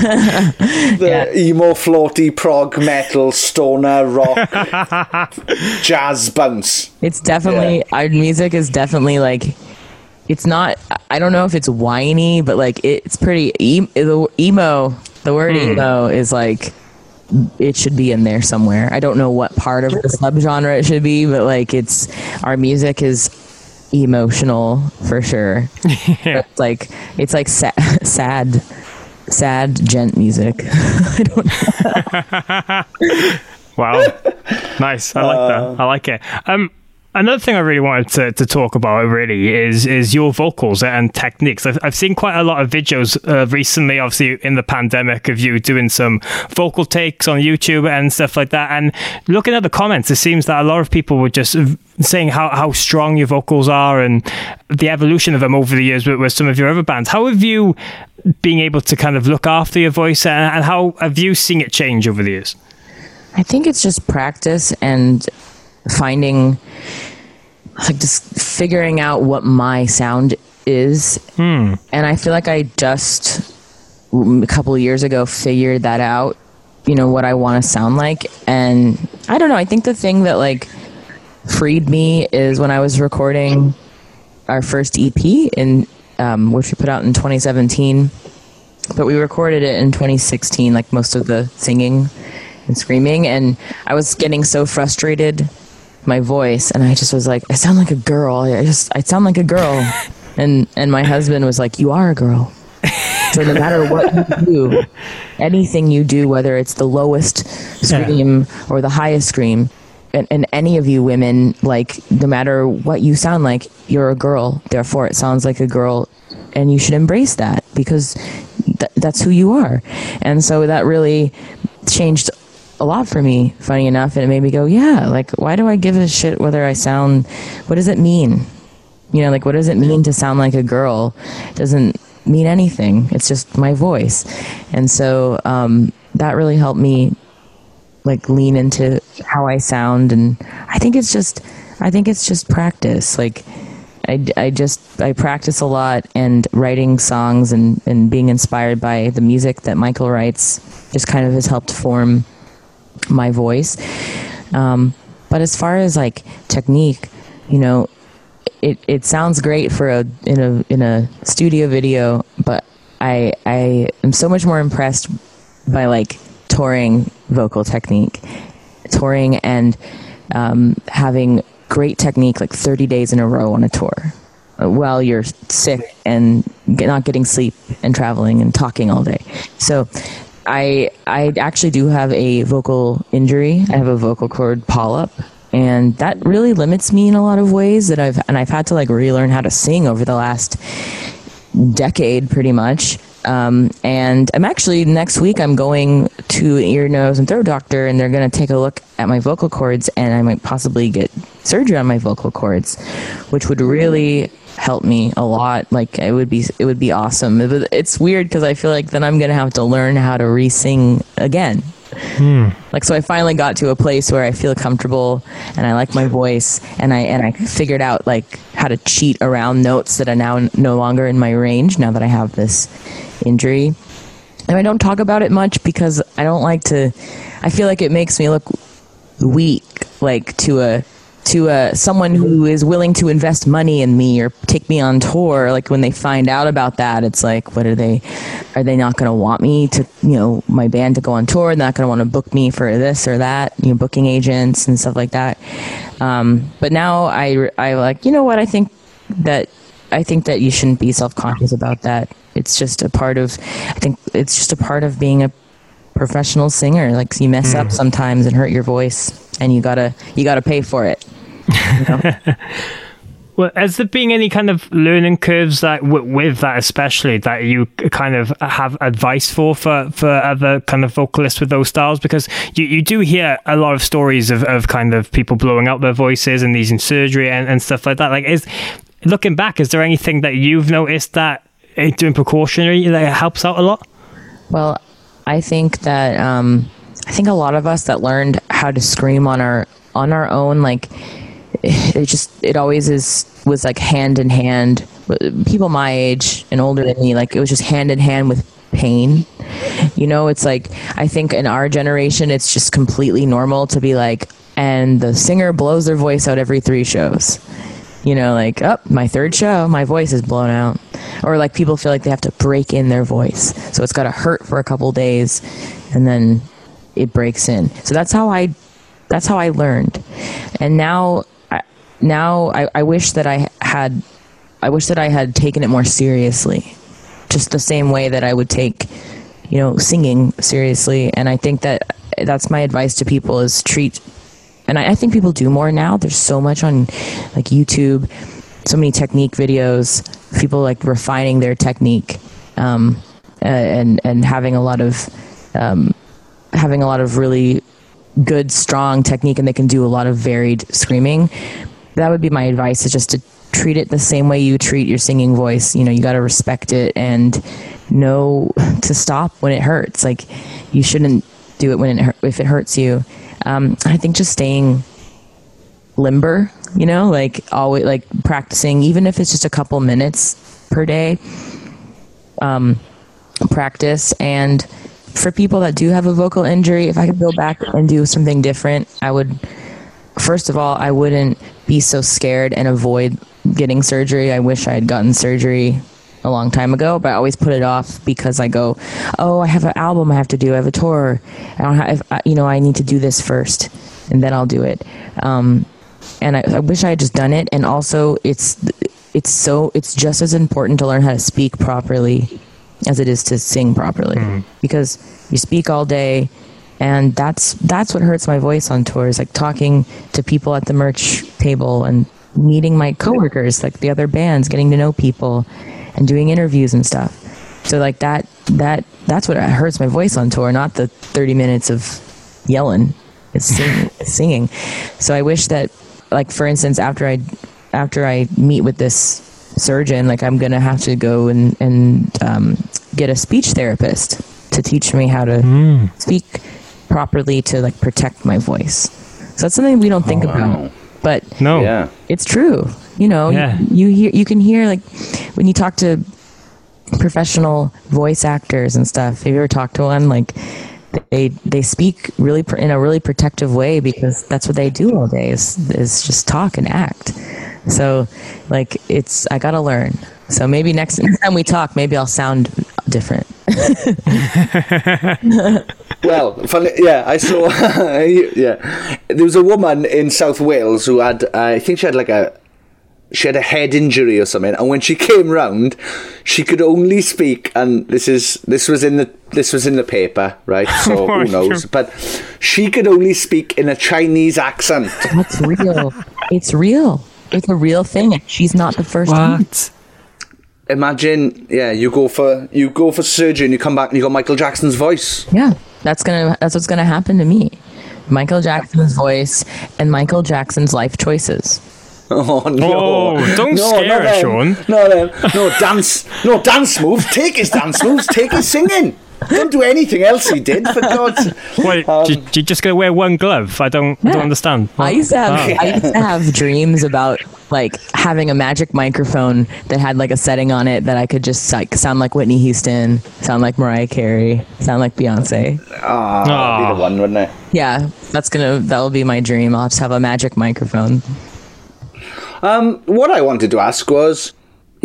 Emo, floaty, prog, metal, stoner, rock, jazz bounce. It's definitely our music is definitely like. It's not. I don't know if it's whiny, but like it's pretty emo. The word emo is like. It should be in there somewhere. I don't know what part of the subgenre it should be, but like our music is emotional for sure. Yeah. It's like sad gent music. I don't know. Wow, nice. I like that. I like it. Another thing I really wanted to talk about really is your vocals and techniques. I've seen quite a lot of videos recently, obviously in the pandemic, of you doing some vocal takes on YouTube and stuff like that. And looking at the comments, it seems that a lot of people were just saying how strong your vocals are and the evolution of them over the years with some of your other bands. How have you been able to kind of look after your voice and how have you seen it change over the years? I think it's just practice and finding, like, just figuring out what my sound is. And I feel like I just a couple of years ago figured that out, what I want to sound like. And I don't know, I think the thing that like freed me is when I was recording our first EP in which we put out in 2017, but we recorded it in 2016, like most of the singing and screaming, and I was getting so frustrated my voice, and I just was like, I sound like a girl. I sound like a girl. And my husband was like, you are a girl. So no matter what you do, anything you do, whether it's the lowest scream or the highest scream, and any of you women, like, no matter what you sound like, you're a girl. Therefore, it sounds like a girl, and you should embrace that because that's who you are. And so that really changed a lot for me, funny enough, and it made me go, yeah, like, why do I give a shit whether I sound, what does it mean? Like, what does it mean to sound like a girl? mean anything. It's just my voice. And so that really helped me like lean into how I sound. And I think it's just practice. Like I practice a lot, and writing songs and being inspired by the music that Michael writes just kind of has helped form my voice. But as far as like technique, you know, it sounds great for in a studio video, but I am so much more impressed by like touring vocal technique, touring and having great technique like 30 days in a row on a tour while you're sick and not getting sleep and traveling and talking all day. So I actually do have a vocal injury. I have a vocal cord polyp, and that really limits me in a lot of ways that I've had to like relearn how to sing over the last decade pretty much. And I'm actually, next week I'm going to an ear, nose, and throat doctor, and they're going to take a look at my vocal cords, and I might possibly get surgery on my vocal cords, which would really help me a lot. Like it would be awesome. It's weird because I feel like then I'm going to have to learn how to re-sing again. Like, so I finally got to a place where I feel comfortable and I like my voice, and I figured out like how to cheat around notes that are now no longer in my range now that I have this injury. And I don't talk about it much because I don't like to, I feel like it makes me look weak, like to someone who is willing to invest money in me or take me on tour. Like when they find out about that, it's like, are they not going to want me to, you know, my band to go on tour? They're not going to want to book me for this or that, you know, booking agents and stuff like that. But now I like, you know what, I think that you shouldn't be self-conscious about that. It's just a part of, I think it's just a part of being a professional singer. Like you mess up sometimes and hurt your voice, and you gotta pay for it. You know? Well, has there been any kind of learning curves that with that, especially that you kind of have advice for other kind of vocalists with those styles? Because you do hear a lot of stories of kind of people blowing out their voices and needing surgery and stuff like that. Like, looking back, is there anything that you've noticed that doing precautionary that helps out a lot? Well, I think that a lot of us that learned how to scream on our own, like it always was like hand in hand. People my age and older than me, like it was just hand in hand with pain. You know, it's like, I think in our generation, it's just completely normal to be like, and the singer blows their voice out every 3 shows. You know, like, oh, my 3rd show, my voice is blown out. Or like people feel like they have to break in their voice. So it's got to hurt for a couple days and then it breaks in. So that's how I learned. And now I wish that I had taken it more seriously, just the same way that I would take, you know, singing seriously. And I think that's my advice to people is treat, and I think people do more now. There's so much on like YouTube, so many technique videos, people like refining their technique, and having a lot of really good, strong technique, and they can do a lot of varied screaming. That would be my advice, is just to treat it the same way you treat your singing voice. You know, you got to respect it and know to stop when it hurts. Like, you shouldn't do it if it hurts you. I think just staying limber, you know, like always, like practicing, even if it's just a couple minutes per day, practice. And for people that do have a vocal injury, if I could go back and do something different, I would, first of all, I wouldn't be so scared and avoid getting surgery. I wish I had gotten surgery a long time ago, but I always put it off because I go, oh, I have an album I have to do, I have a tour, I need to do this first and then I'll do it. And I wish I had just done it. And also it's just as important to learn how to speak properly as it is to sing properly, because you speak all day, and that's what hurts my voice on tours, like talking to people at the merch table and meeting my coworkers, like the other bands, getting to know people and doing interviews and stuff. So like that's what hurts my voice on tour, not the 30 minutes of yelling. It's singing. So I wish that, like, for instance, after I meet with this surgeon, like I'm gonna have to go and get a speech therapist to teach me how to speak properly to like protect my voice. So that's something we don't think about, but it's true. You know, you can hear, like when you talk to professional voice actors and stuff. Have you ever talked to one? Like they speak really in a really protective way because that's what they do all day is just talk and act. So like I gotta learn. So maybe next time we talk, maybe I'll sound different. Well, funny, I saw. There was a woman in South Wales who had, I think she had a head injury or something, and when she came round, she could only speak. And this was in the paper, right? So who knows? But she could only speak in a Chinese accent. That's real. It's real. It's a real thing. She's not the first one. Imagine, you go for surgery and you come back and you got Michael Jackson's voice. Yeah, that's what's gonna happen to me. Michael Jackson's voice and Michael Jackson's life choices. Oh no! Oh, don't scare us, Sean. No dance moves. Take his dance moves. Take his singing. Don't do anything else he did, for God's. Wait, you're just gonna wear one glove? I don't understand. I used to have dreams about like having a magic microphone that had like a setting on it that I could just like sound like Whitney Houston, sound like Mariah Carey, sound like Beyonce. That'd be the one, wouldn't it? Yeah, that'll be my dream. I'll just have a magic microphone. What I wanted to ask was,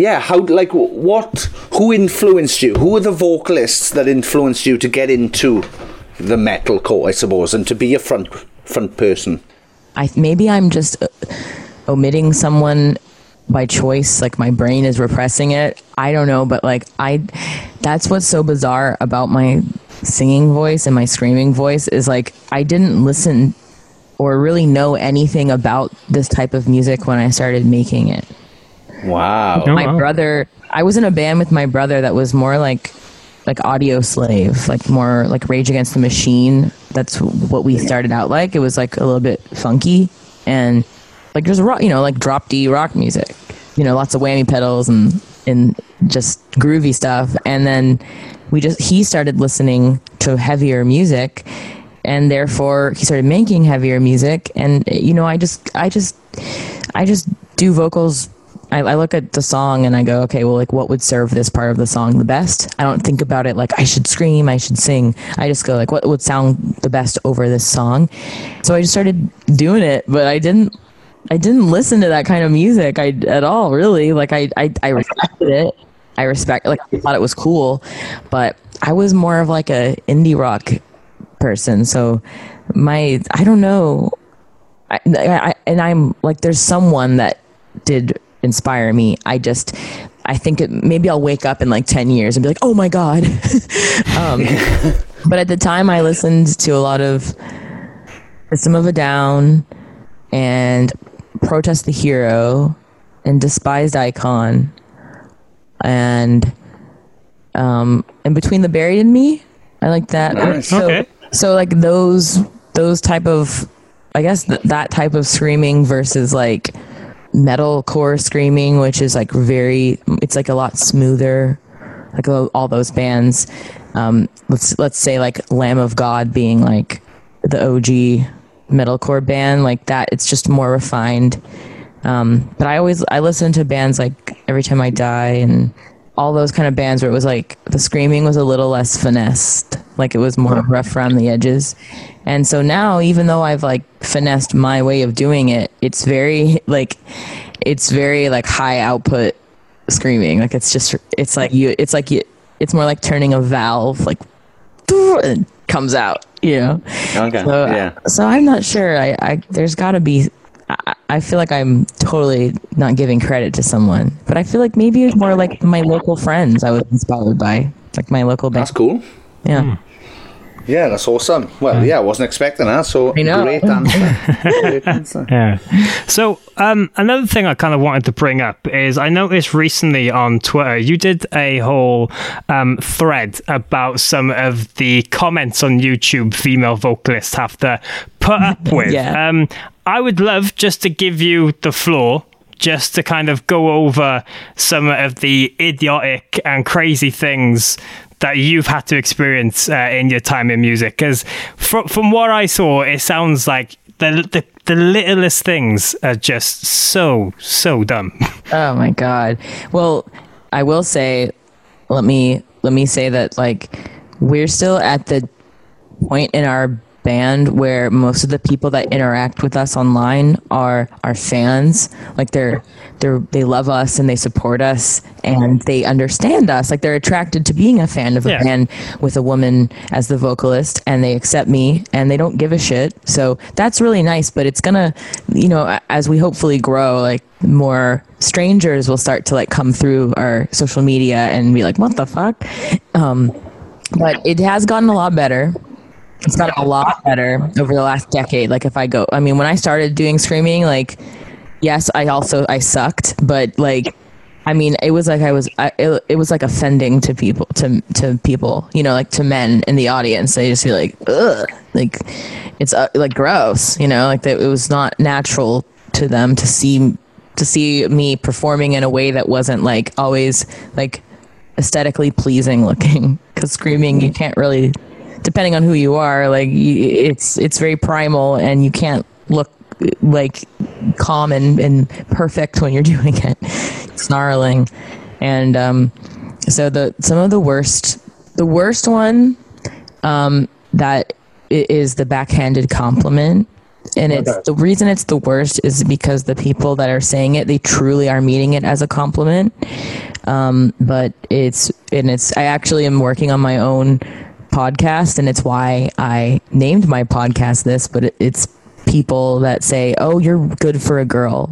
who influenced you? Who are the vocalists that influenced you to get into the metalcore, I suppose, and to be a front person? Maybe I'm just omitting someone by choice, like my brain is repressing it. I don't know, but like that's what's so bizarre about my singing voice and my screaming voice is like I didn't listen or really know anything about this type of music when I started making it. Wow. My brother, I was in a band with my brother that was more like Audio Slave, like more like Rage Against the Machine. That's what we started out like. It was like a little bit funky and like there's rock, like drop D rock music, lots of whammy pedals and just groovy stuff. And then he started listening to heavier music. And therefore, he started making heavier music. And I just do vocals. I look at the song and I go, okay, well, like, what would serve this part of the song the best? I don't think about it like I should scream, I should sing. I just go like, what would sound the best over this song? So I just started doing it, but I didn't listen to that kind of music at all, really. Like I respected it. I thought it was cool, but I was more of like a indie rock person. So I don't know. I'm like, there's someone that did inspire me. I think maybe I'll wake up in like 10 years and be like, oh my God. But at the time I listened to a lot of System of a Down and Protest the Hero and Despised Icon and Between the Buried and Me. I like that. Nice. So like those type of, I guess that type of screaming versus like metalcore screaming, which is like it's like a lot smoother, like all those bands. Let's say like Lamb of God being like the OG metalcore band, like that. It's just more refined. But I listen to bands like Every Time I Die and all those kind of bands where it was like the screaming was a little less finessed, like it was more rough around the edges. And so now, even though I've like finessed my way of doing it, it's very like high output screaming. Like it's more like turning a valve, like and comes out, Okay. So I'm not sure. There's gotta be, I feel like I'm totally not giving credit to someone, but I feel like maybe it's more like my local friends I was inspired by, like my local band. That's cool. Yeah. Yeah, that's awesome. Well, I wasn't expecting that, so great answer. Yeah. So another thing I kind of wanted to bring up is I noticed recently on Twitter you did a whole thread about some of the comments on YouTube female vocalists have to put up with. Yeah. I would love just to give you the floor just to kind of go over some of the idiotic and crazy things that you've had to experience in your time in music? Because from what I saw, it sounds like the littlest things are just so dumb. Oh my God. Well, I will say, let me say that, like, we're still at the point in our band where most of the people that interact with us online are our fans. Like, they love us and they support us and they understand us. Like, they're attracted to being a fan of a band with a woman as the vocalist, and they accept me and they don't give a shit. So that's really nice, but it's gonna, as we hopefully grow, like, more strangers will start to, like, come through our social media and be like, what the fuck? But it has gotten a lot better. It's gotten a lot better over the last decade. Like, when I started doing screaming, like, yes, I sucked, but, like, I mean, it was like it was like offending to people, to people, like, to men in the audience. They just be like, ugh, like, it's like gross, like, that it was not natural to them to see me performing in a way that wasn't, like, always, like, aesthetically pleasing looking. Because screaming, you can't really, depending on who you are, like, it's very primal, and you can't look, like, calm and perfect when you're doing it. Snarling. And so some of the worst one that is the backhanded compliment. And it's the reason it's the worst is because the people that are saying it, they truly are meaning it as a compliment. But I actually am working on my own podcast, and it's why I named my podcast this, but it's people that say, oh, you're good for a girl.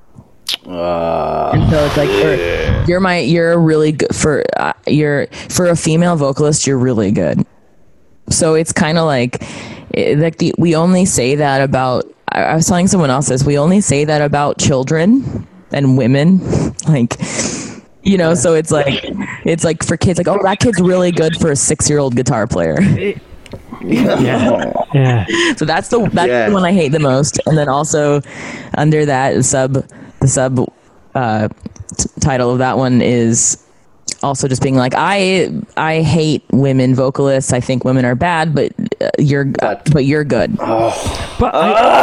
And so it's like, you're really good for a female vocalist, you're really good. So it's kind of like we only say that about, I was telling someone else this, we only say that about children and women, like, so it's like for kids, like, oh, that kid's really good for a 6-year-old guitar player. Yeah. So that's the one I hate the most. And then also under that, the sub title of that one is also just being like, I hate women vocalists. I think women are bad, but you're good. But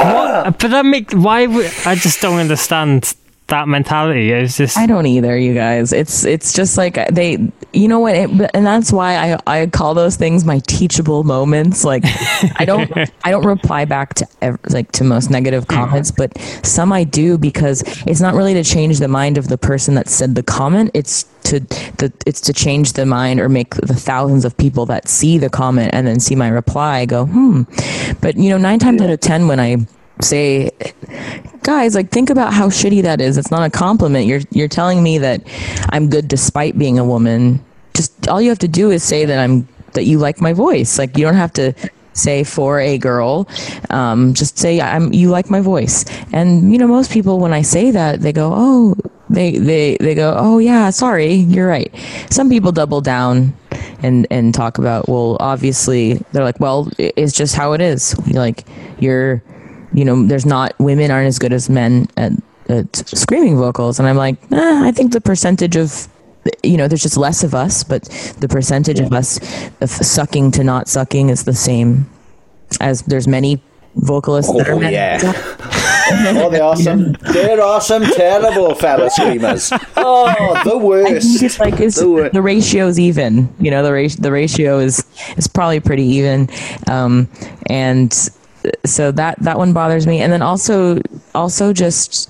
I just don't understand that mentality. Is just, I don't either, you guys. It's just like they, and that's why I call those things my teachable moments. Like, I don't reply back to most negative comments, but some I do, because it's not really to change the mind of the person that said the comment. It's to change the mind or make the thousands of people that see the comment and then see my reply go, But 9 times out of 10, when I say, guys, like, think about how shitty that is. It's not a compliment. You're telling me that I'm good despite being a woman. Just all you have to do is say that you like my voice. Like, you don't have to say for a girl. Just say you like my voice. And most people, when I say that, they go, oh, they go, oh yeah, sorry, you're right. Some people double down and talk about, well, obviously, they're like, well, it's just how it is. There's not, women aren't as good as men at screaming vocals. And I'm like, I think the percentage of, there's just less of us, but the percentage of us of sucking to not sucking is the same as there's many vocalists that are men. Oh, there are some terrible fella screamers. Oh, the worst. I think the ratio's even. The ratio is probably pretty even. And so that one bothers me. And then also just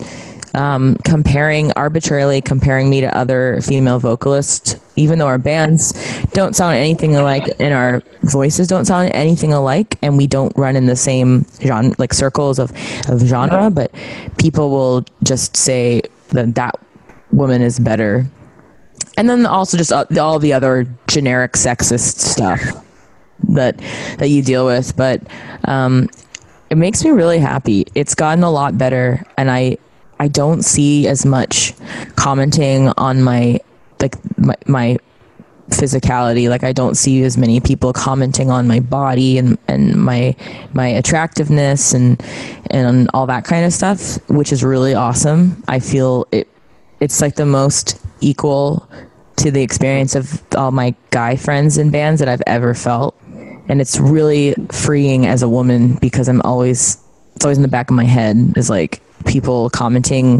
arbitrarily comparing me to other female vocalists, even though our bands don't sound anything alike and our voices don't sound anything alike, and we don't run in the same genre, like circles of genre, but people will just say that woman is better. And then also just all the other generic sexist stuff that you deal with. But it makes me really happy. It's gotten a lot better, and I don't see as much commenting on my physicality. Like I don't see as many people commenting on my body and my attractiveness and all that kind of stuff, which is really awesome. I feel it's like the most equal to the experience of all my guy friends in bands that I've ever felt. And it's really freeing as a woman, because it's always in the back of my head is like people commenting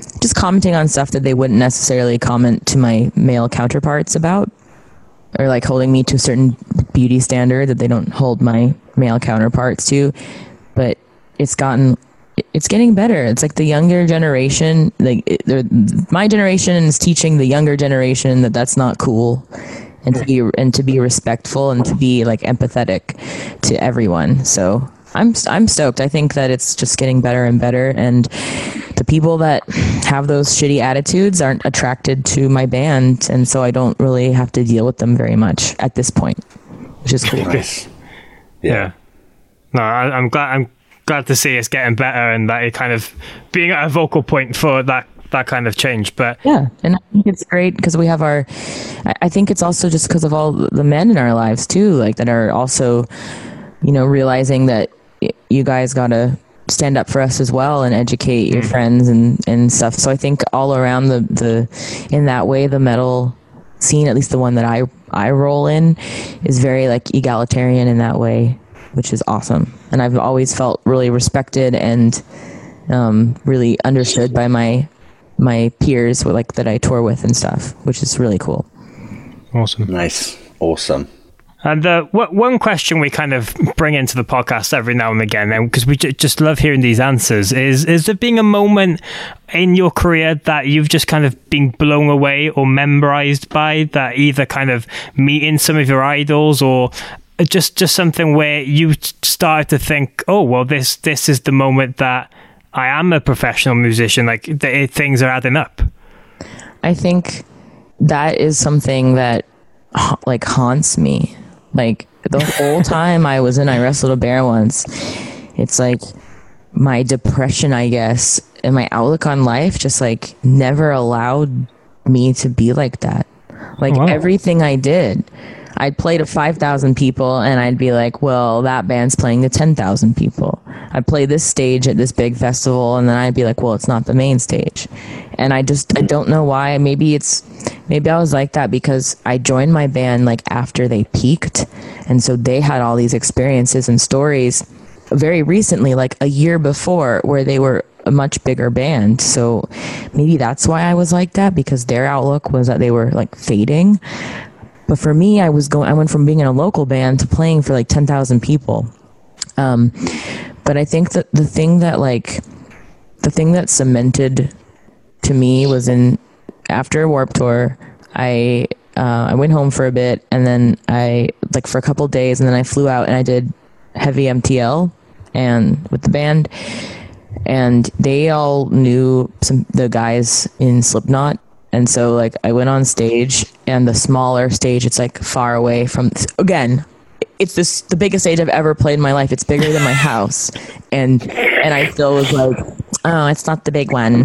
on stuff that they wouldn't necessarily comment to my male counterparts about, or like holding me to a certain beauty standard that they don't hold my male counterparts to. But it's getting better. It's like the younger generation, my generation is teaching the younger generation that that's not cool, and to be respectful and to be like empathetic to everyone. So I'm stoked. I think that it's just getting better and better, and the people that have those shitty attitudes aren't attracted to my band, and so I don't really have to deal with them very much at this point, which is cool. Nice. Yeah. No, I'm glad to see it's getting better, and that it kind of being at a vocal point for that kind of change. But yeah, and I think it's great because we have I think it's also just because of all the men in our lives too, like that are also, realizing that you guys gotta stand up for us as well and educate your friends and stuff. So I think all around the in that way, the metal scene, at least the one that I roll in, is very like egalitarian in that way, which is awesome. And I've always felt really respected and really understood by my peers like that I tour with and stuff, which is really cool. Awesome. Nice. Awesome. And one question we kind of bring into the podcast every now and again, because we just love hearing these answers, is there being a moment in your career that you've just kind of been blown away or memorized by, that either kind of meeting some of your idols or just something where you started to think, oh, well, this is the moment that I am a professional musician, like things are adding up? I think that is something that like haunts me. Like the whole time I was in I Wrestled a Bear Once, it's like my depression, I guess, and my outlook on life just like never allowed me to be like that. Like everything I did, I'd play to 5,000 people and I'd be like, well, that band's playing to 10,000 people. I'd play this stage at this big festival and then I'd be like, well, it's not the main stage. And I don't know why. Maybe I was like that because I joined my band like after they peaked. And so they had all these experiences and stories very recently, like a year before, where they were a much bigger band. So maybe that's why I was like that, because their outlook was that they were like fading. But for me, I went from being in a local band to playing for like 10,000 people. But I think that the thing that cemented to me was after Warped Tour, I went home for a bit, and then for a couple of days, and then I flew out and I did Heavy MTL and with the band, and they all knew the guys in Slipknot. And so like I went on stage, and the smaller stage, it's like far away from, again, it's the biggest stage I've ever played in my life. It's bigger than my house. And I still was like, oh, it's not the big one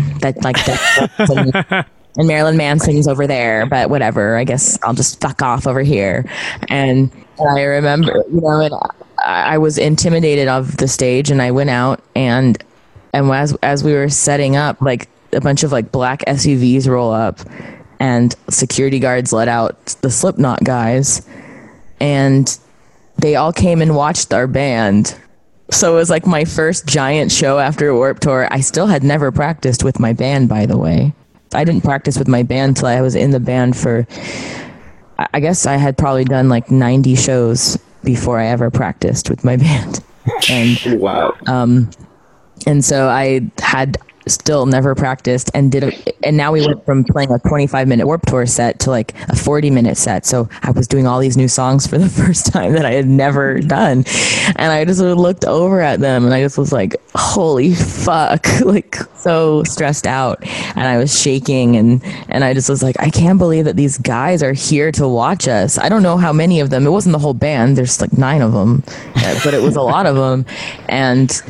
and Marilyn Manson's over there, but whatever, I guess I'll just fuck off over here. And I remember, and I was intimidated of the stage, and I went out and as we were setting up, like a bunch of like black SUVs roll up and security guards let out the Slipknot guys, and they all came and watched our band. So it was like my first giant show after Warped Tour. I still had never practiced with my band, by the way. I didn't practice with my band till I was in the band for, I guess I had probably done like 90 shows before I ever practiced with my band. And wow. And so I had still never practiced and and now we went from playing a 25-minute Warped Tour set to like a 40-minute set. So I was doing all these new songs for the first time that I had never done, and I just looked over at them and I just was like, holy fuck, like so stressed out, and I was shaking, and I just was like, I can't believe that these guys are here to watch us. I don't know how many of them, it wasn't the whole band, there's like 9 of them, but it was a lot of them.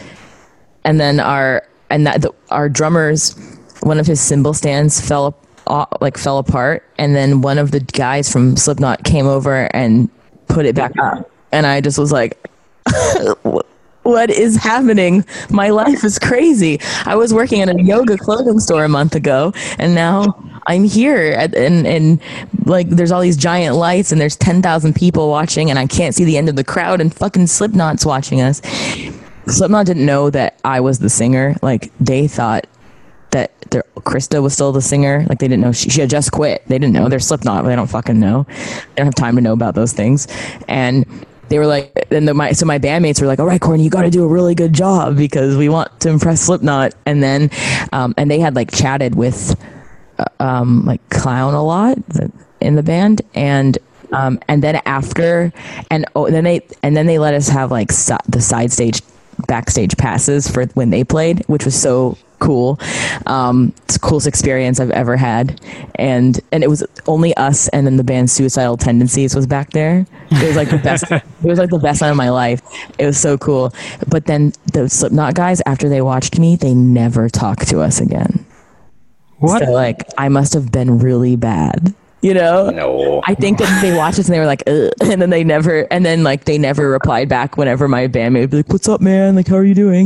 And then our drummer's, one of his cymbal stands fell like fell apart, and then one of the guys from Slipknot came over and put it back up, and I just was like, what is happening? My life is crazy. I was working at a yoga clothing store a month ago, and now I'm here and like there's all these giant lights and there's 10,000 people watching, and I can't see the end of the crowd, and fucking Slipknot's watching us. Slipknot didn't know that I was the singer. Like, they thought that Krista was still the singer. Like, they didn't know she had just quit. They didn't know. They're Slipknot. They don't fucking know. They don't have time to know about those things. And they were like, so my bandmates were like, all right, Courtney, you got to do a really good job because we want to impress Slipknot. And then, and they had like chatted with, like Clown a lot in the band. And then after, and then they let us have like the side stage, backstage passes for when they played, which was so cool. It's the coolest experience I've ever had, and it was only us, and then the band Suicidal Tendencies was back there. It was like the best. It was like the best night of my life. It was so cool. But then the Slipknot guys, after they watched me, they never talked to us again. What? So like, I must have been really bad. You know, no. I think that they watched us and they were like, ugh, and then they never replied back whenever my bandmate would be like, "What's up, man? Like, how are you doing?"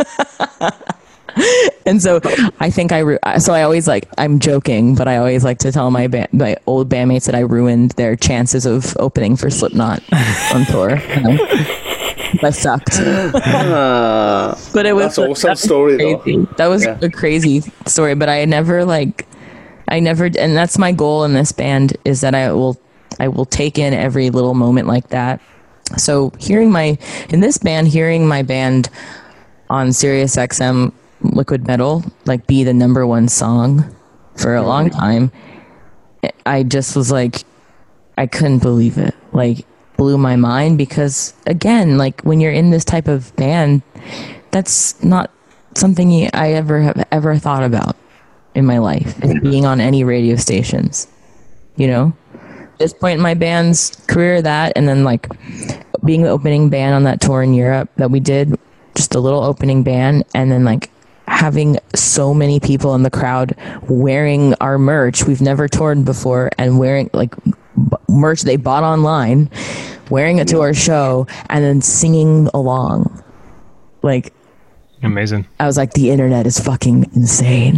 And so I think I always like, I'm joking, but I always like to tell my old bandmates that I ruined their chances of opening for Slipknot on tour. You know? I sucked. But it was that's awesome story crazy. That was a crazy story, but I never, and that's my goal in this band, is that I will take in every little moment like that. So hearing my band on Sirius XM Liquid Metal, like, be the number one song for a long time, I just was like, I couldn't believe it. Like, blew my mind, because again, like, when you're in this type of band, that's not something I have ever thought about in my life, is being on any radio stations, you know? At this point in my band's career, that, and then like being the opening band on that tour in Europe that we did, just a little opening band, and then like having so many people in the crowd wearing our merch. We've never toured before, and wearing like merch they bought online, wearing it to our show, and then singing along. Like, amazing. I was like, the internet is fucking insane.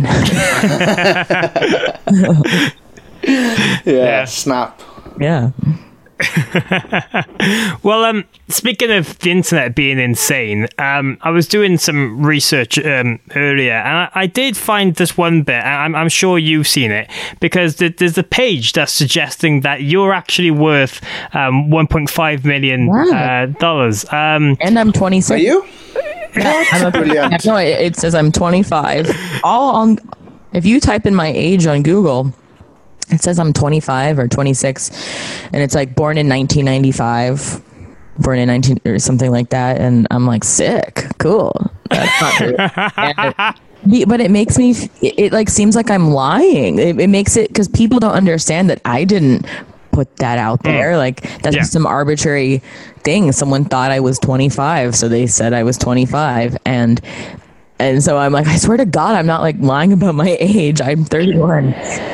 Yeah, snap. Yeah. Well, speaking of the internet being insane, I was doing some research earlier, and I did find this one bit. I'm sure you've seen it, because there's a page that's suggesting that you're actually worth $1.5 million dollars. And I'm 26. Are you? Yeah, Brilliant. No, it says I'm 25. If you type in my age on Google, it says I'm 25 or 26, and it's like born in 1995, born in 19 or something like that, and I'm like, sick, cool. That's not true. But it makes me, it like seems like I'm lying. It makes it, because people don't understand that I didn't put that out there. Like, that's just some arbitrary thing. Someone thought I was 25, so they said I was 25, and so I'm like, I swear to God, I'm not like lying about my age. I'm 31.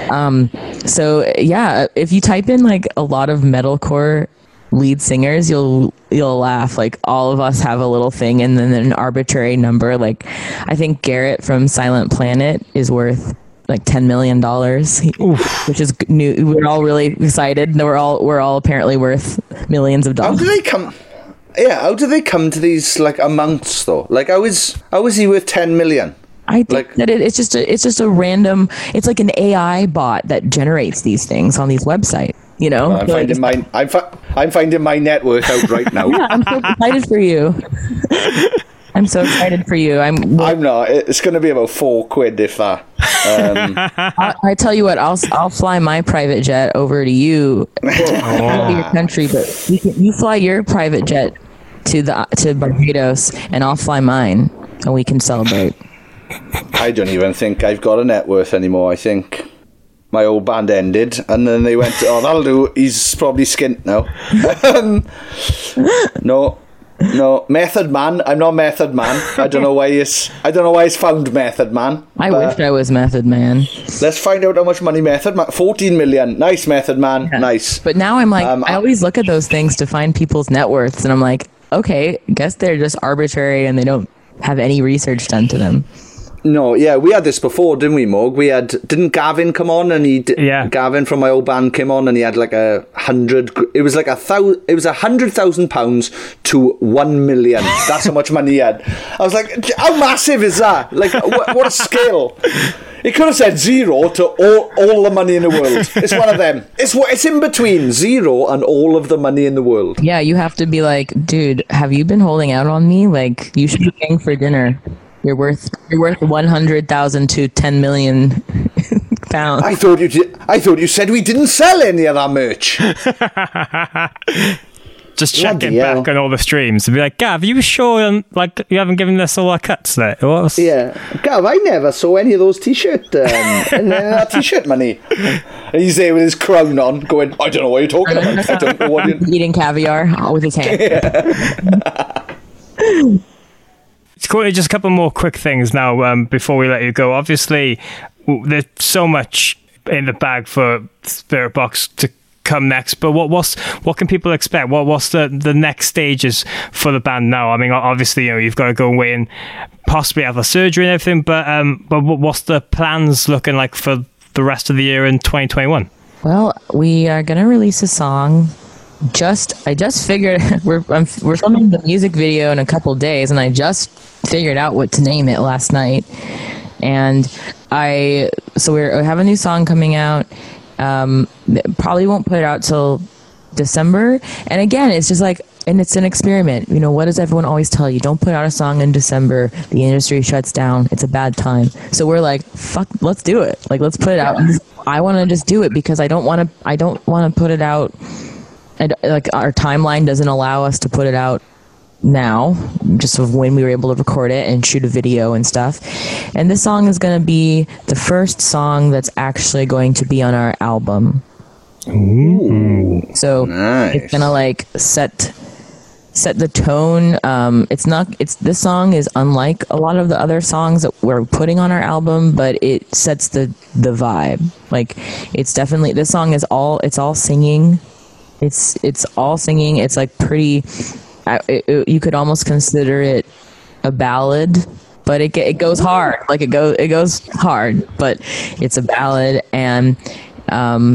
So yeah, if you type in like a lot of metalcore lead singers, you'll laugh. Like, all of us have a little thing, and then an arbitrary number. Like, I think Garrett from Silent Planet is worth like $10 million, which is new. We're all really excited. We're all apparently worth millions of dollars. How do they come? Yeah, how do they come to these like amounts though? Like, how is he worth 10 million? I think that it's just a random. It's like an AI bot that generates these things on these websites. You know, well, I'm finding my net worth out right now. Yeah, I'm so excited for you. I'm so excited for you. I'm not. It's going to be about £4 if that. I tell you what, I'll fly my private jet over to you, to your country, but you fly your private jet to Barbados, and I'll fly mine, and we can celebrate. I don't even think I've got a net worth anymore. I think my old band ended, and then they went, "Oh, that'll do. He's probably skint now." No. No, Method Man. I'm not Method Man. I don't know why he's found Method Man. I wish I was Method Man. Let's find out how much money Method Man. 14 million. Nice, Method Man. Yeah. Nice. But now I'm like, I always look at those things to find people's net worths, and I'm like, okay, guess they're just arbitrary and they don't have any research done to them. No, yeah, we had this before, didn't we, Morg? Didn't Gavin come on, and Gavin from my old band came on, and he had like it was £100,000 to 1 million. That's how much money he had. I was like, how massive is that? Like, what a scale. He could have said 0 to all the money in the world. It's one of them. It's in between 0 and all of the money in the world. Yeah, you have to be like, dude, have you been holding out on me? Like, you should be paying for dinner. You're worth 100,000 to 10 million pounds. I thought you said we didn't sell any of that merch. Just checking back on all the streams and be like, Gav, you sure like you haven't given us all our cuts there? Yeah, Gav, I never saw any of those t-shirt t-shirt money. And he's there with his crown on, going, I don't know what you're talking about. I don't know what you're eating caviar with his hand. Yeah. It's cool. Just a couple more quick things now before we let you go. Obviously, there's so much in the bag for Spirit Box to come next, but what can people expect? What's the next stages for the band now? I mean, obviously, you've got to go away and possibly have a surgery and everything, but what's the plans looking like for the rest of the year in 2021? Well, we are going to release a song. I just figured we're filming the music video in a couple days, and I just figured out what to name it last night. And we have a new song coming out. Probably won't put it out till December. And again, it's just like, and it's an experiment. What does everyone always tell you? Don't put out a song in December. The industry shuts down. It's a bad time. So we're like, fuck, let's do it. Like, let's put it out. I want to just do it because I don't want to put it out. Like, our timeline doesn't allow us to put it out now, just of when we were able to record it and shoot a video and stuff. And this song is going to be the first song that's actually going to be on our album. Ooh, so nice. It's going to like set the tone. This song is unlike a lot of the other songs that we're putting on our album, but it sets the vibe. Like, it's definitely, this song is all singing. It's all singing. It's like pretty. You could almost consider it a ballad, but it goes hard. Like, it goes hard, but it's a ballad, and I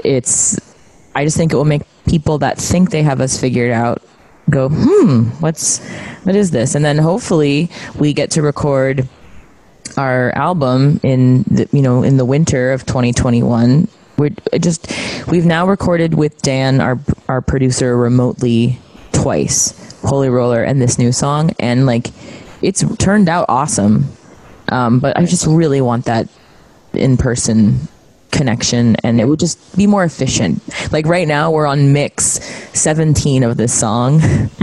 just think it will make people that think they have us figured out go, what is this? And then hopefully we get to record our album in the winter of 2021. We've now recorded with Dan, our producer, remotely twice, Holy Roller and this new song, and like, it's turned out awesome. But I just really want that in-person connection, and it would just be more efficient. Like, right now we're on mix 17 of this song.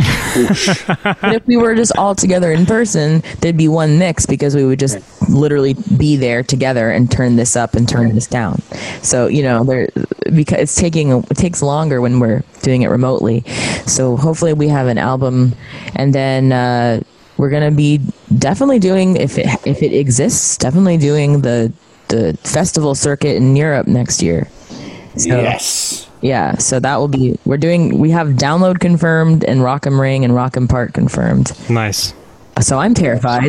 But if we were just all together in person, there'd be one mix, because we would just literally be there together and turn this up and turn this down. So because it takes longer when we're doing it remotely. So hopefully we have an album, and then we're gonna be definitely doing, if it exists, definitely doing the festival circuit in Europe next year. So, yes. Yeah, so that will be, we have Download confirmed and Rock 'em Ring and Rock 'em Park confirmed. Nice. So I'm terrified.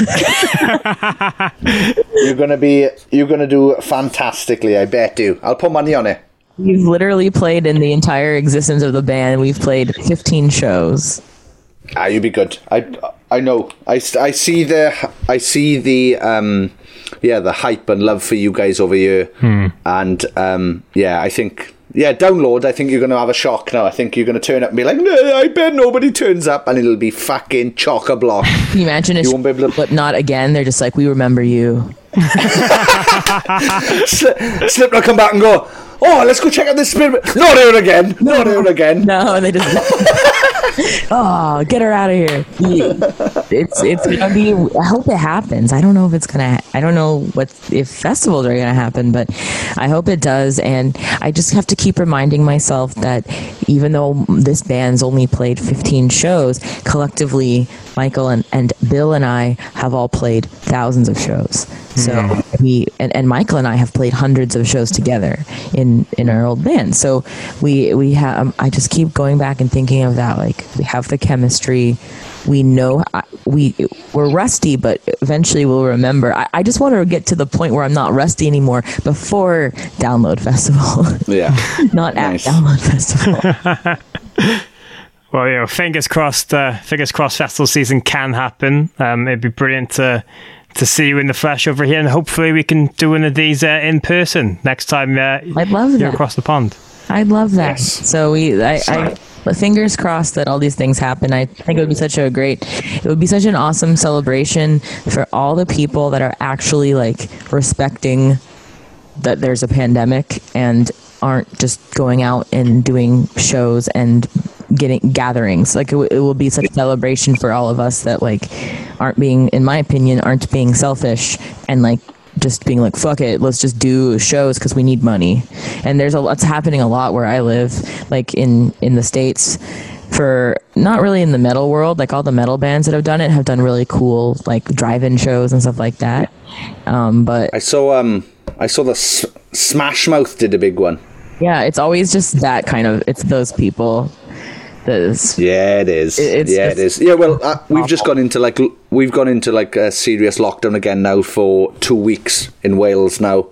You're gonna do fantastically, I bet you. I'll put money on it. We've literally played in the entire existence of the band. We've played 15 shows. You'll be good. I know. I see the the hype and love for you guys over here. And I think Download, I think you're going to have a shock now. I think you're going to turn up and be like, no, I bet nobody turns up, and it'll be fucking chock-a-block. Can you imagine if Slipknot again, they're just like, we remember you. Slipknot come back and go, oh, let's go check out this Spirit. Not here again. No, they just Oh, get her out of here. It's gonna be, I hope it happens. I don't know if it's gonna, I don't know if festivals are gonna happen, but I hope it does. And I just have to keep reminding myself that even though this band's only played 15 shows, collectively Michael and Bill and I have all played thousands of shows. So we and Michael and I have played hundreds of shows together in our old band. So we have, I just keep going back and thinking of that. Like, we have the chemistry. We know we're rusty, but eventually we'll remember. I just want to get to the point where I'm not rusty anymore before Download Festival. Yeah, not nice. At Download Festival. Well, fingers crossed. Festival season can happen. It'd be brilliant to see you in the flesh over here, and hopefully we can do one of these in person next time. I'd love you're across the pond. I'd love that. Yes. So I fingers crossed that all these things happen. I think it would be such an awesome celebration for all the people that are actually like respecting that there's a pandemic and aren't just going out and doing shows and getting gatherings. Like, it will be such a celebration for all of us that like aren't being selfish and like just being like, fuck it, let's just do shows because we need money. And there's it's happening a lot where I live, like in the States, for not really in the metal world. Like, all the metal bands that have done it have done really cool like drive-in shows and stuff like that. But I saw the Smash Mouth did a big one. Yeah, it's always just that kind of, it's those people. Yeah, it is. It is. Yeah, well, we've just gone into like a serious lockdown again now for 2 weeks in Wales now.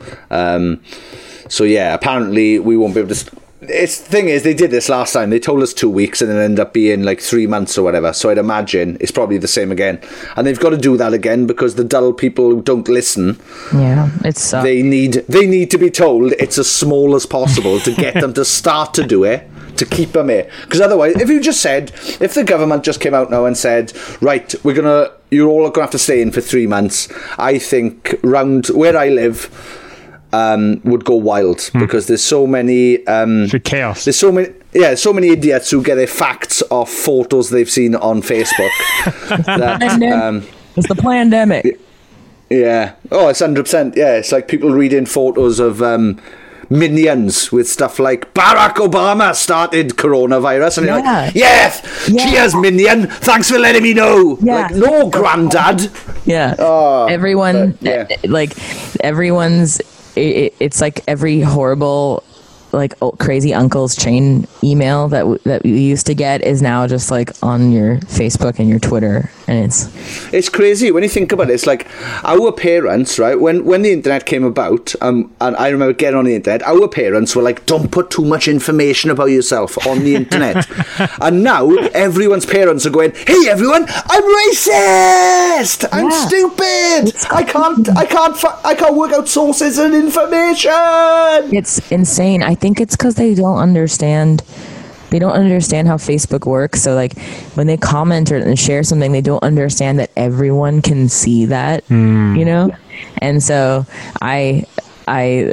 So yeah, apparently we won't be able to. The thing is, they did this last time. They told us 2 weeks, and then it ended up being like 3 months or whatever. So I'd imagine it's probably the same again, and they've got to do that again because the dull people who don't listen. Yeah, it's they need to be told it's as small as possible to get them to start to do it. To keep them here, because otherwise, if the government just came out now and said, right, you're all gonna have to stay in for 3 months, I think round where I live would go wild because there's so many chaos. There's so many idiots who get their facts off photos they've seen on Facebook. It's the pandemic. Yeah. Oh, it's 100%. Yeah, it's like people reading photos of Minions with stuff like Barack Obama started coronavirus, and you're like, yes, cheers, Minion, thanks for letting me know. Like, no, Granddad. Yeah. Everyone's it's like every horrible like crazy uncle's chain email that we used to get is now just like on your Facebook and your Twitter, and it's crazy when you think about it. It's like our parents, right? When the internet came about, and I remember getting on the internet, our parents were like, "Don't put too much information about yourself on the internet." And now everyone's parents are going, "Hey, everyone, I'm racist. I'm stupid. I can't work out sources and information." It's insane. I think it's because they don't understand how Facebook works. So like when they comment or share something, they don't understand that everyone can see that, you know? And so it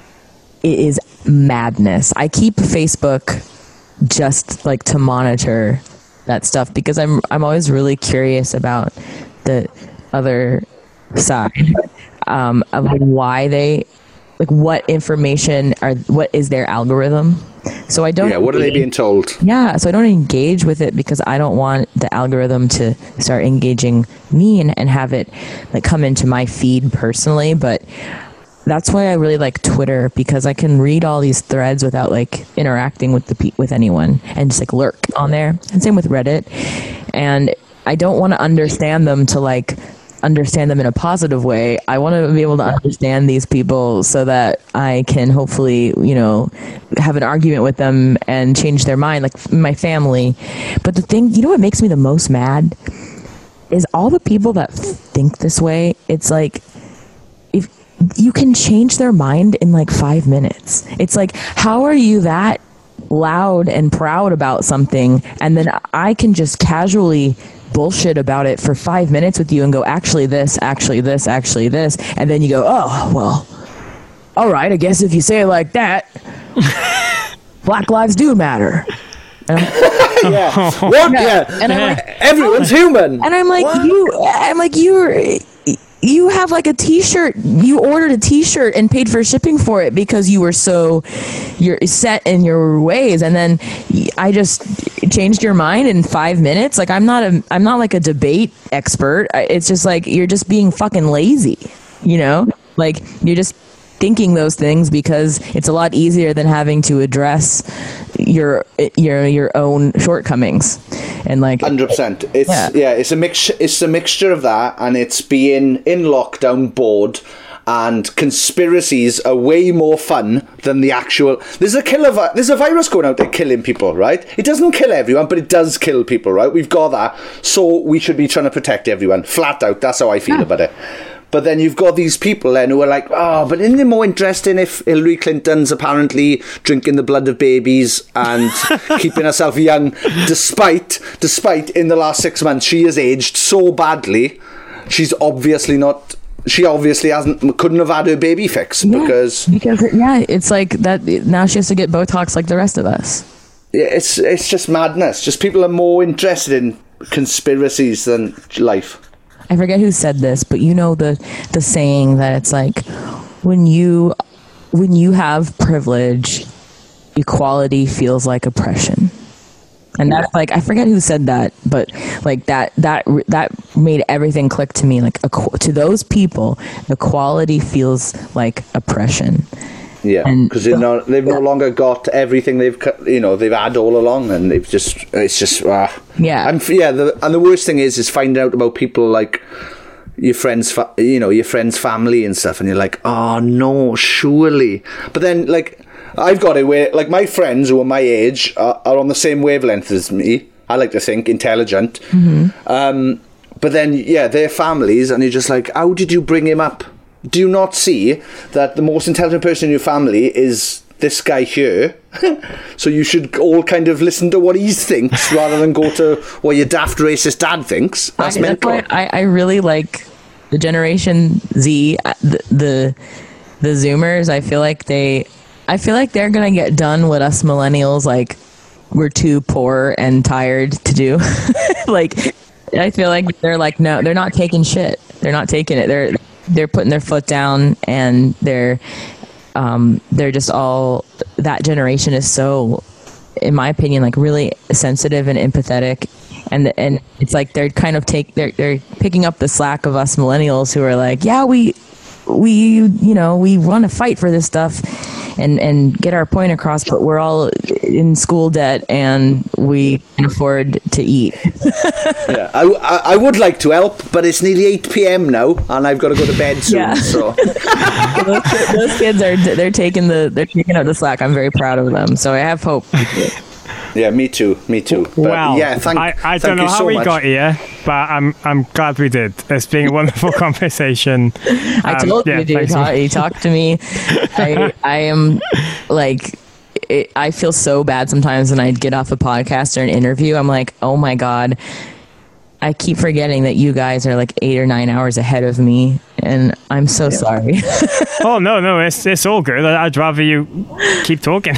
is madness. I keep Facebook just like to monitor that stuff because I'm always really curious about the other side of why they, like, what information what is their algorithm? So I don't. Yeah, what are they being told? Yeah, so I don't engage with it because I don't want the algorithm to start engaging me and have it like come into my feed personally. But that's why I really like Twitter, because I can read all these threads without like interacting with anyone and just like lurk on there. And same with Reddit. And I don't want to understand them to like understand them in a positive way. I want to be able to understand these people so that I can hopefully, have an argument with them and change their mind, like my family. But the thing, what makes me the most mad is all the people that think this way. It's like, if you can change their mind in like 5 minutes. It's like, how are you that loud and proud about something, and then I can just casually bullshit about it for 5 minutes with you and go, actually this, and then you go, oh well, all right, I guess if you say it like that, Black lives do matter. Yeah. What? Yeah. And I'm like, everyone's human. And I'm like, you have like a t-shirt, you ordered a t-shirt and paid for shipping for it because you're set in your ways, and then I just changed your mind in 5 minutes. Like I'm not like a debate expert. It's just like you're just being fucking lazy, you know? Like you're just thinking those things because it's a lot easier than having to address your own shortcomings. And like 100%. It's a mixture of that, and it's being in lockdown, bored, and conspiracies are way more fun than the actual. There's a virus going out there killing people, right? It doesn't kill everyone, but it does kill people, right? We've got that, so we should be trying to protect everyone. Flat out, that's how I feel about it. But then you've got these people then who are like, but isn't it more interesting if Hillary Clinton's apparently drinking the blood of babies and keeping herself young, despite in the last 6 months she has aged so badly. She obviously couldn't have had her baby fix because it's like that. Now she has to get Botox like the rest of us. Yeah, it's just madness. Just people are more interested in conspiracies than life. I forget who said this, but you know the saying that it's like when you have privilege, equality feels like oppression. And that's like, I forget who said that, but like that made everything click to me. Like to those people, equality feels like oppression. Yeah, because they've no longer got everything they've had all along, and it's just and the worst thing is finding out about people like your friends' family and stuff, and you're like, oh no, surely. But then like I've got it where like my friends who are my age are on the same wavelength as me. I like to think intelligent, but then their families, and you're just like, how did you bring him up? Do you not see that the most intelligent person in your family is this guy here? So you should all kind of listen to what he thinks rather than go to what your daft racist dad thinks. That's mental. I really like the Generation Z, the Zoomers. I feel like they're gonna get done what us millennials like we're too poor and tired to do. Like I feel like they're like, no, they're not taking shit. They're not taking it. They're putting their foot down, and they're just all, that generation is so, in my opinion, like really sensitive and empathetic, and it's like they're kind of they're picking up the slack of us millennials who are like, yeah, we want to fight for this stuff and get our point across, but we're all in school debt and we can afford to eat. Yeah, I would like to help, but it's nearly 8 p.m. now, and I've got to go to bed soon. Yeah. So those kids they're taking up the slack. I'm very proud of them. So I have hope. Yeah, me too. But wow. Yeah, I don't know how we got here, but I'm glad we did. It's been a wonderful conversation. I told you, dude. You talked to me. I am like, I feel so bad sometimes when I get off a podcast or an interview. I'm like, oh my God, I keep forgetting that you guys are like 8 or 9 hours ahead of me, and I'm so sorry. Oh no, it's all good. I'd rather you keep talking.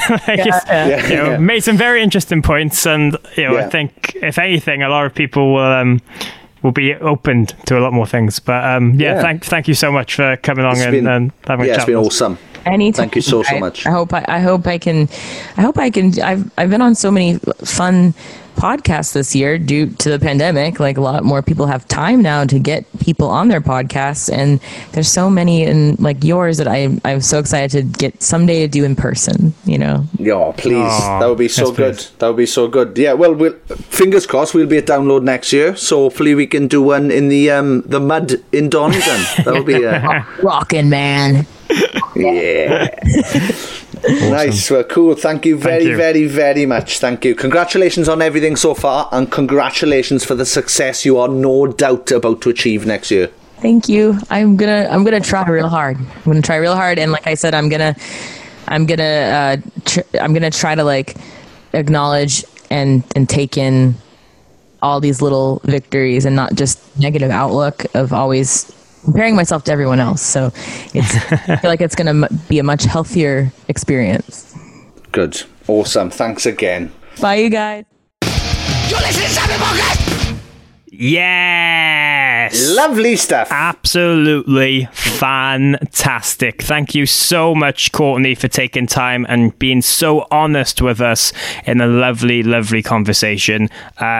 Made some very interesting points, and I think if anything, a lot of people will be opened to a lot more things. But thank you so much for coming along and having a chat. It's been awesome. Anytime. Thank you so much. I hope I can. I've been on so many fun podcasts this year due to the pandemic. Like a lot more people have time now to get people on their podcasts, and there's so many, and like yours, that I'm so excited to get someday to do in person. Yeah, please. That would be so good. Please. That would be so good. Yeah, well, fingers crossed we'll be at Download next year, so hopefully we can do one in the mud in Donington. That would be rockin', man. Yeah. Awesome. Nice. Well, cool. Thank you very, very, very much. Thank you. Congratulations on everything so far, and congratulations for the success you are no doubt about to achieve next year. Thank you. I'm gonna try real hard. And like I said, I'm gonna try to like acknowledge and take in all these little victories, and not just negative outlook of always comparing myself to everyone else. So I feel like it's going to be a much healthier experience. Good. Awesome. Thanks again. Bye, you guys. You're listening to Sapnin Podcast! Yes! Lovely stuff. Absolutely fantastic. Thank you so much, Courtney, for taking time and being so honest with us in a lovely, lovely conversation.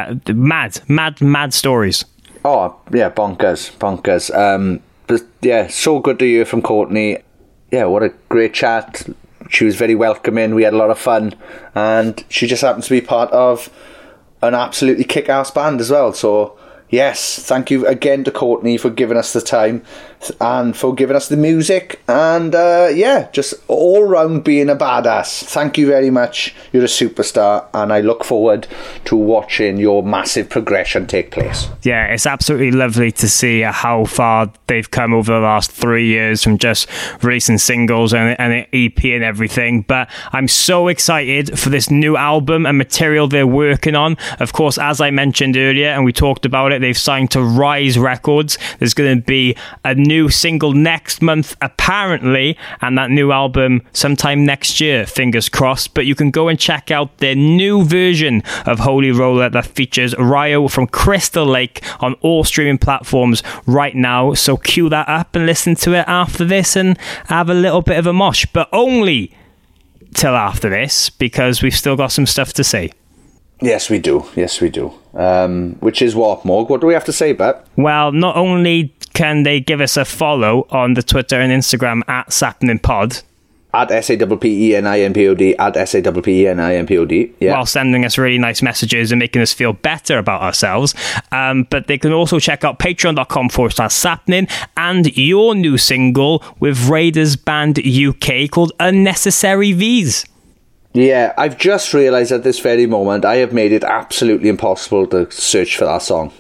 Mad stories. Oh, yeah, bonkers. But yeah, so good to hear from Courtney. Yeah, what a great chat. She was very welcoming. We had a lot of fun. And she just happens to be part of an absolutely kick-ass band as well. So, yes, thank you again to Courtney for giving us the time and for giving us the music. And, just all round being a badass. Thank you very much. You're a superstar. And I look forward to watching your massive progression take place. Yeah, it's absolutely lovely to see how far they've come over the last 3 years from just releasing singles and an EP and everything. But I'm so excited for this new album and material they're working on. Of course, as I mentioned earlier, and we talked about it, they've signed to Rise Records. There's going to be a new single next month, apparently, and that new album sometime next year, fingers crossed. But you can go and check out their new version of Holy Roller that features Ryo from Crystal Lake on all streaming platforms right now. So cue that up and listen to it after this and have a little bit of a mosh, but only till after this, because we've still got some stuff to say. Yes, we do. Which is what, Morg? What do we have to say, Bet? Well, not only can they give us a follow on the Twitter and Instagram at SapninPod, at SAPPENINPOD, at SAPPENINPOD, yeah. While sending us really nice messages and making us feel better about ourselves. But they can also check out patreon.com/Sapnin and your new single with Raiders Band UK called Unnecessary V's. Yeah, I've just realised at this very moment I have made it absolutely impossible to search for that song.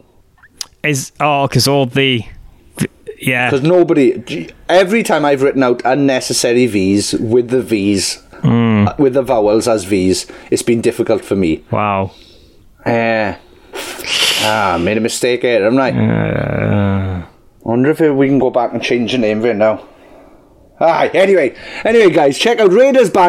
Because all the... Yeah. Because nobody... Every time I've written out unnecessary V's with the V's, with the vowels as V's, it's been difficult for me. Wow. Made a mistake here, haven't I? Wonder if we can go back and change the name of it now. Anyway, guys, check out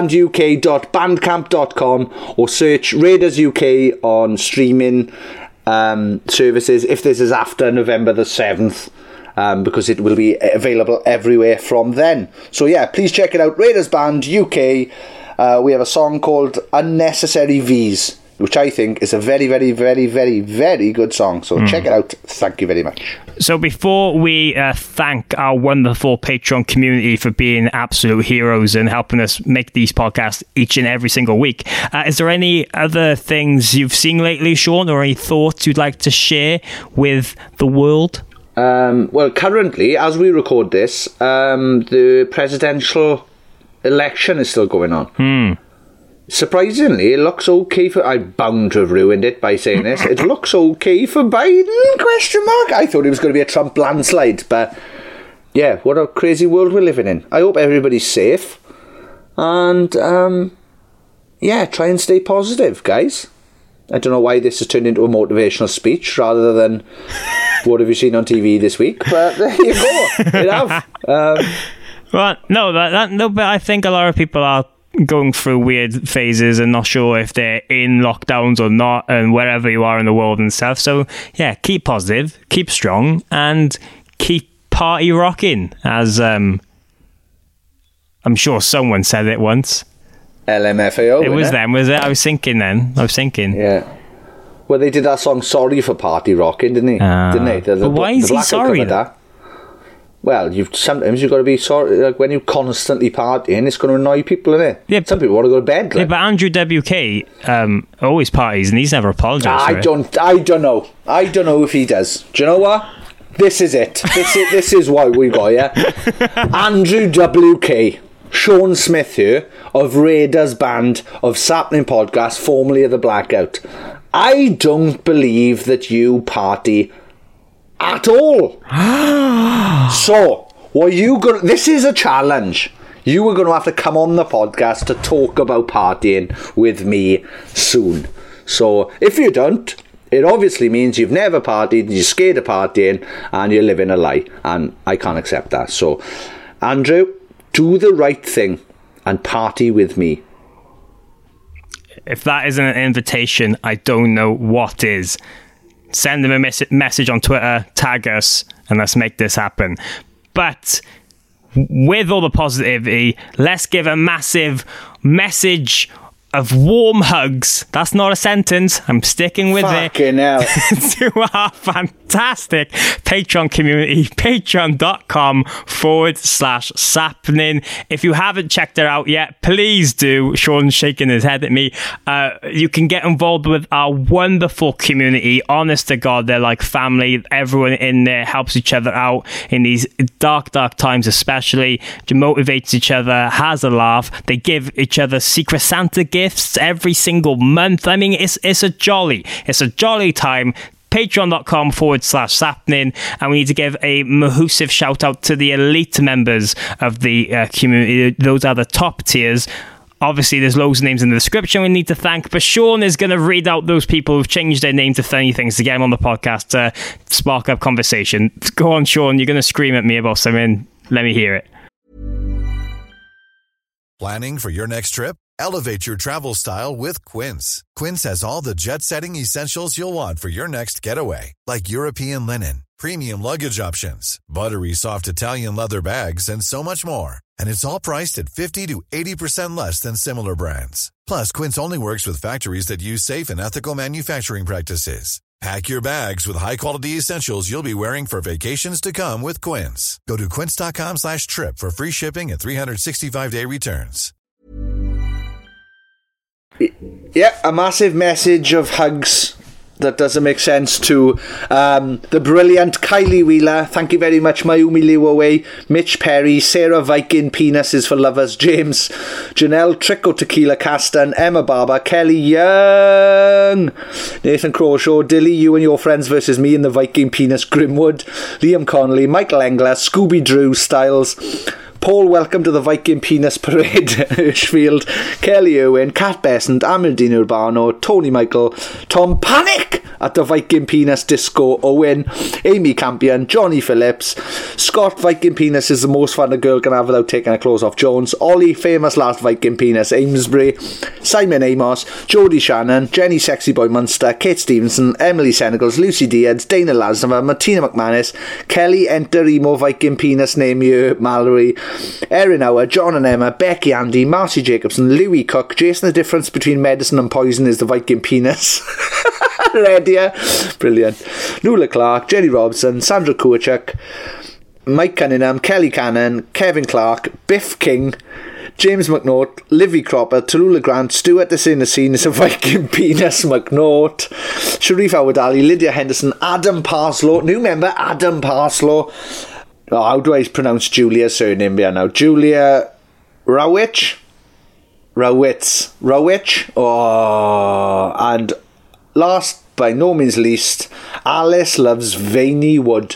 raidersbanduk.bandcamp.com or search Raiders UK on streaming services if this is after November the 7th, because it will be available everywhere from then. So yeah, please check it out, Raiders Band UK. We have a song called Unnecessary V's, which I think is a very, very, very, very, very good song. So check it out. Thank you very much. So before we thank our wonderful Patreon community for being absolute heroes and helping us make these podcasts each and every single week, is there any other things you've seen lately, Sean, or any thoughts you'd like to share with the world? Well, currently, as we record this, the presidential election is still going on. Surprisingly, it looks okay for... I'm bound to have ruined it by saying this. It looks okay for Biden, ? I thought it was going to be a Trump landslide, but yeah, what a crazy world we're living in. I hope everybody's safe. And, try and stay positive, guys. I don't know why this has turned into a motivational speech rather than what have you seen on TV this week, but there you go. You have. Well, no, but I think a lot of people are going through weird phases and not sure if they're in lockdowns or not, and wherever you are in the world and stuff. So yeah, keep positive, keep strong, and keep party rocking, as I'm sure someone said it once. LMFAO. It was them, was it? I was thinking. Yeah. Well, they did that song "Sorry for Party Rocking," didn't they? But why is he sorry? Well, sometimes you've got to be sorry. Like when you constantly partying, it's going to annoy people, innit? Yeah, some people want to go to bed. Yeah, but Andrew WK always parties, and he's never apologised. I don't know if he does. Do you know what? This is it. This is what we got. Yeah, Andrew WK, Sean Smith here of Raiders Band of Sapnin Podcast, formerly of the Blackout. I don't believe that you party at all. So, what you going? This is a challenge. You are going to have to come on the podcast to talk about partying with me soon. So, if you don't, it obviously means you've never partied, you're scared of partying, and you're living a lie. And I can't accept that. So, Andrew, do the right thing and party with me. If that isn't an invitation, I don't know what is. Send them a message on Twitter, tag us, and let's make this happen. But with all the positivity, let's give a massive message of warm hugs. That's not a sentence. I'm sticking with Fucking hell. to our fantastic Patreon community, patreon.com/sappening. If you haven't checked it out yet, please do. Sean's shaking his head at me. You can get involved with our wonderful community. Honest to God, they're like family. Everyone in there helps each other out in these dark times, especially. Motivates each other, has a laugh. They give each other Secret Santa gifts every single month. I mean, it's a jolly time. Patreon.com/sappening, and we need to give a massive shout out to the elite members of the community. Those are the top tiers. Obviously, there's loads of names in the description we need to thank, but Sean is going to read out those people who've changed their name to funny things to get them on the podcast to spark up conversation. Go on, Sean, you're going to scream at me about something. Let me hear it. Planning for your next trip? Elevate your travel style with Quince. Quince has all the jet-setting essentials you'll want for your next getaway, like European linen, premium luggage options, buttery soft Italian leather bags, and so much more. And it's all priced at 50 to 80% less than similar brands. Plus, Quince only works with factories that use safe and ethical manufacturing practices. Pack your bags with high-quality essentials you'll be wearing for vacations to come with Quince. Go to quince.com/trip for free shipping and 365-day returns. Yeah, a massive message of hugs that doesn't make sense to the brilliant Kylie Wheeler. Thank you very much, Mayumi Liwaway, Mitch Perry, Sarah Viking, Penis is for Lovers, James, Janelle Trico Tequila Caston, Emma Barber, Kelly Young, Nathan Crawshaw, Dilly, you and your friends versus me in the Viking Penis, Grimwood, Liam Connolly, Michael Engler, Scooby Drew Styles, Paul, welcome to the Viking Penis Parade, Hirschfield, Kelly Owen, Kat Besant, Amandine Urbano, Tony Michael, Tom Panic at the Viking Penis Disco, Owen, Amy Campion, Johnny Phillips, Scott, Viking Penis is the most fun a girl can have without taking her clothes off, Jones, Ollie, famous last Viking Penis, Amesbury, Simon Amos, Jodie Shannon, Jenny Sexy Boy Munster, Kate Stevenson, Emily Senegals, Lucy Diaz, Dana Lasnova, Martina McManus, Kelly Enter Emo Viking Penis, name you, Mallory, Erin Hour, John and Emma, Becky Andy, Marcy Jacobson, Louis Cook, Jason. The difference between medicine and poison is the Viking penis. Redia, brilliant. Lula Clark, Jenny Robson, Sandra Kuachuk, Mike Cunningham, Kelly Cannon, Kevin Clark, Biff King, James McNaught, Livy Cropper, Tallulah Grant, Stuart This in the Scene is a Viking Penis, McNaught, Sharif Awadali, Lydia Henderson, Adam Parslow, new member Adam Parslow. Oh, how do I pronounce Julia's surname here now? Julia Rawitz. Oh, and last by no means least, Alice loves veiny wood.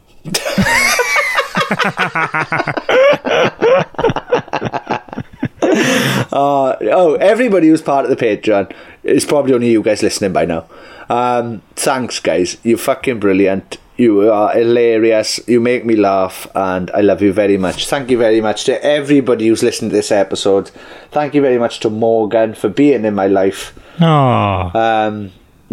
Everybody who's part of the Patreon, it's probably only you guys listening by now. Thanks, guys. You're fucking brilliant. You are hilarious. You make me laugh, and I love you very much. Thank you very much to everybody who's listened to this episode. Thank you very much to Morgan for being in my life. Aww.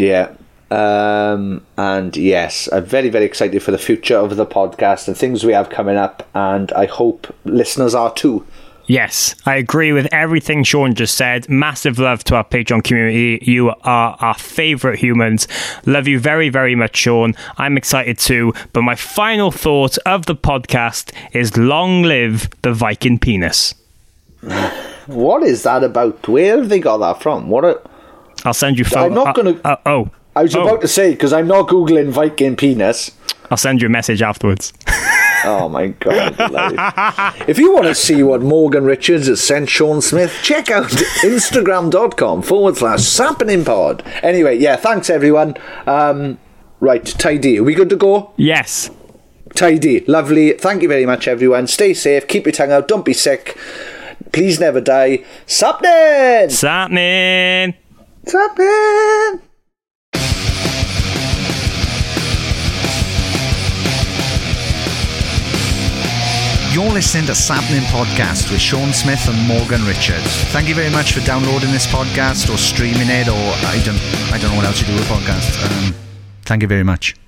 And yes, I'm very, very excited for the future of the podcast and things we have coming up, and I hope listeners are too. Yes, I agree with everything Sean just said. Massive love to our Patreon community. You are our favourite humans. Love you very, very much, Sean. I'm excited too. But my final thought of the podcast is long live the Viking Penis. What is that about? Where have they got that from? I'll send you photos. I'm not going to... I was about to say, because I'm not Googling Viking Penis. I'll send you a message afterwards. Oh my God. If you want to see what Morgan Richards has sent Sean Smith, check out instagram.com/sappeningpod. Anyway, yeah, thanks everyone. Right, tidy. Are we good to go? Yes. Tidy. Lovely. Thank you very much, everyone. Stay safe. Keep your tongue out. Don't be sick. Please never die. Sappening! Sappening! Sappening! You're listening to Sappenin Podcast with Sean Smith and Morgan Richards. Thank you very much for downloading this podcast or streaming it, or I don't know what else you do with podcasts. Thank you very much.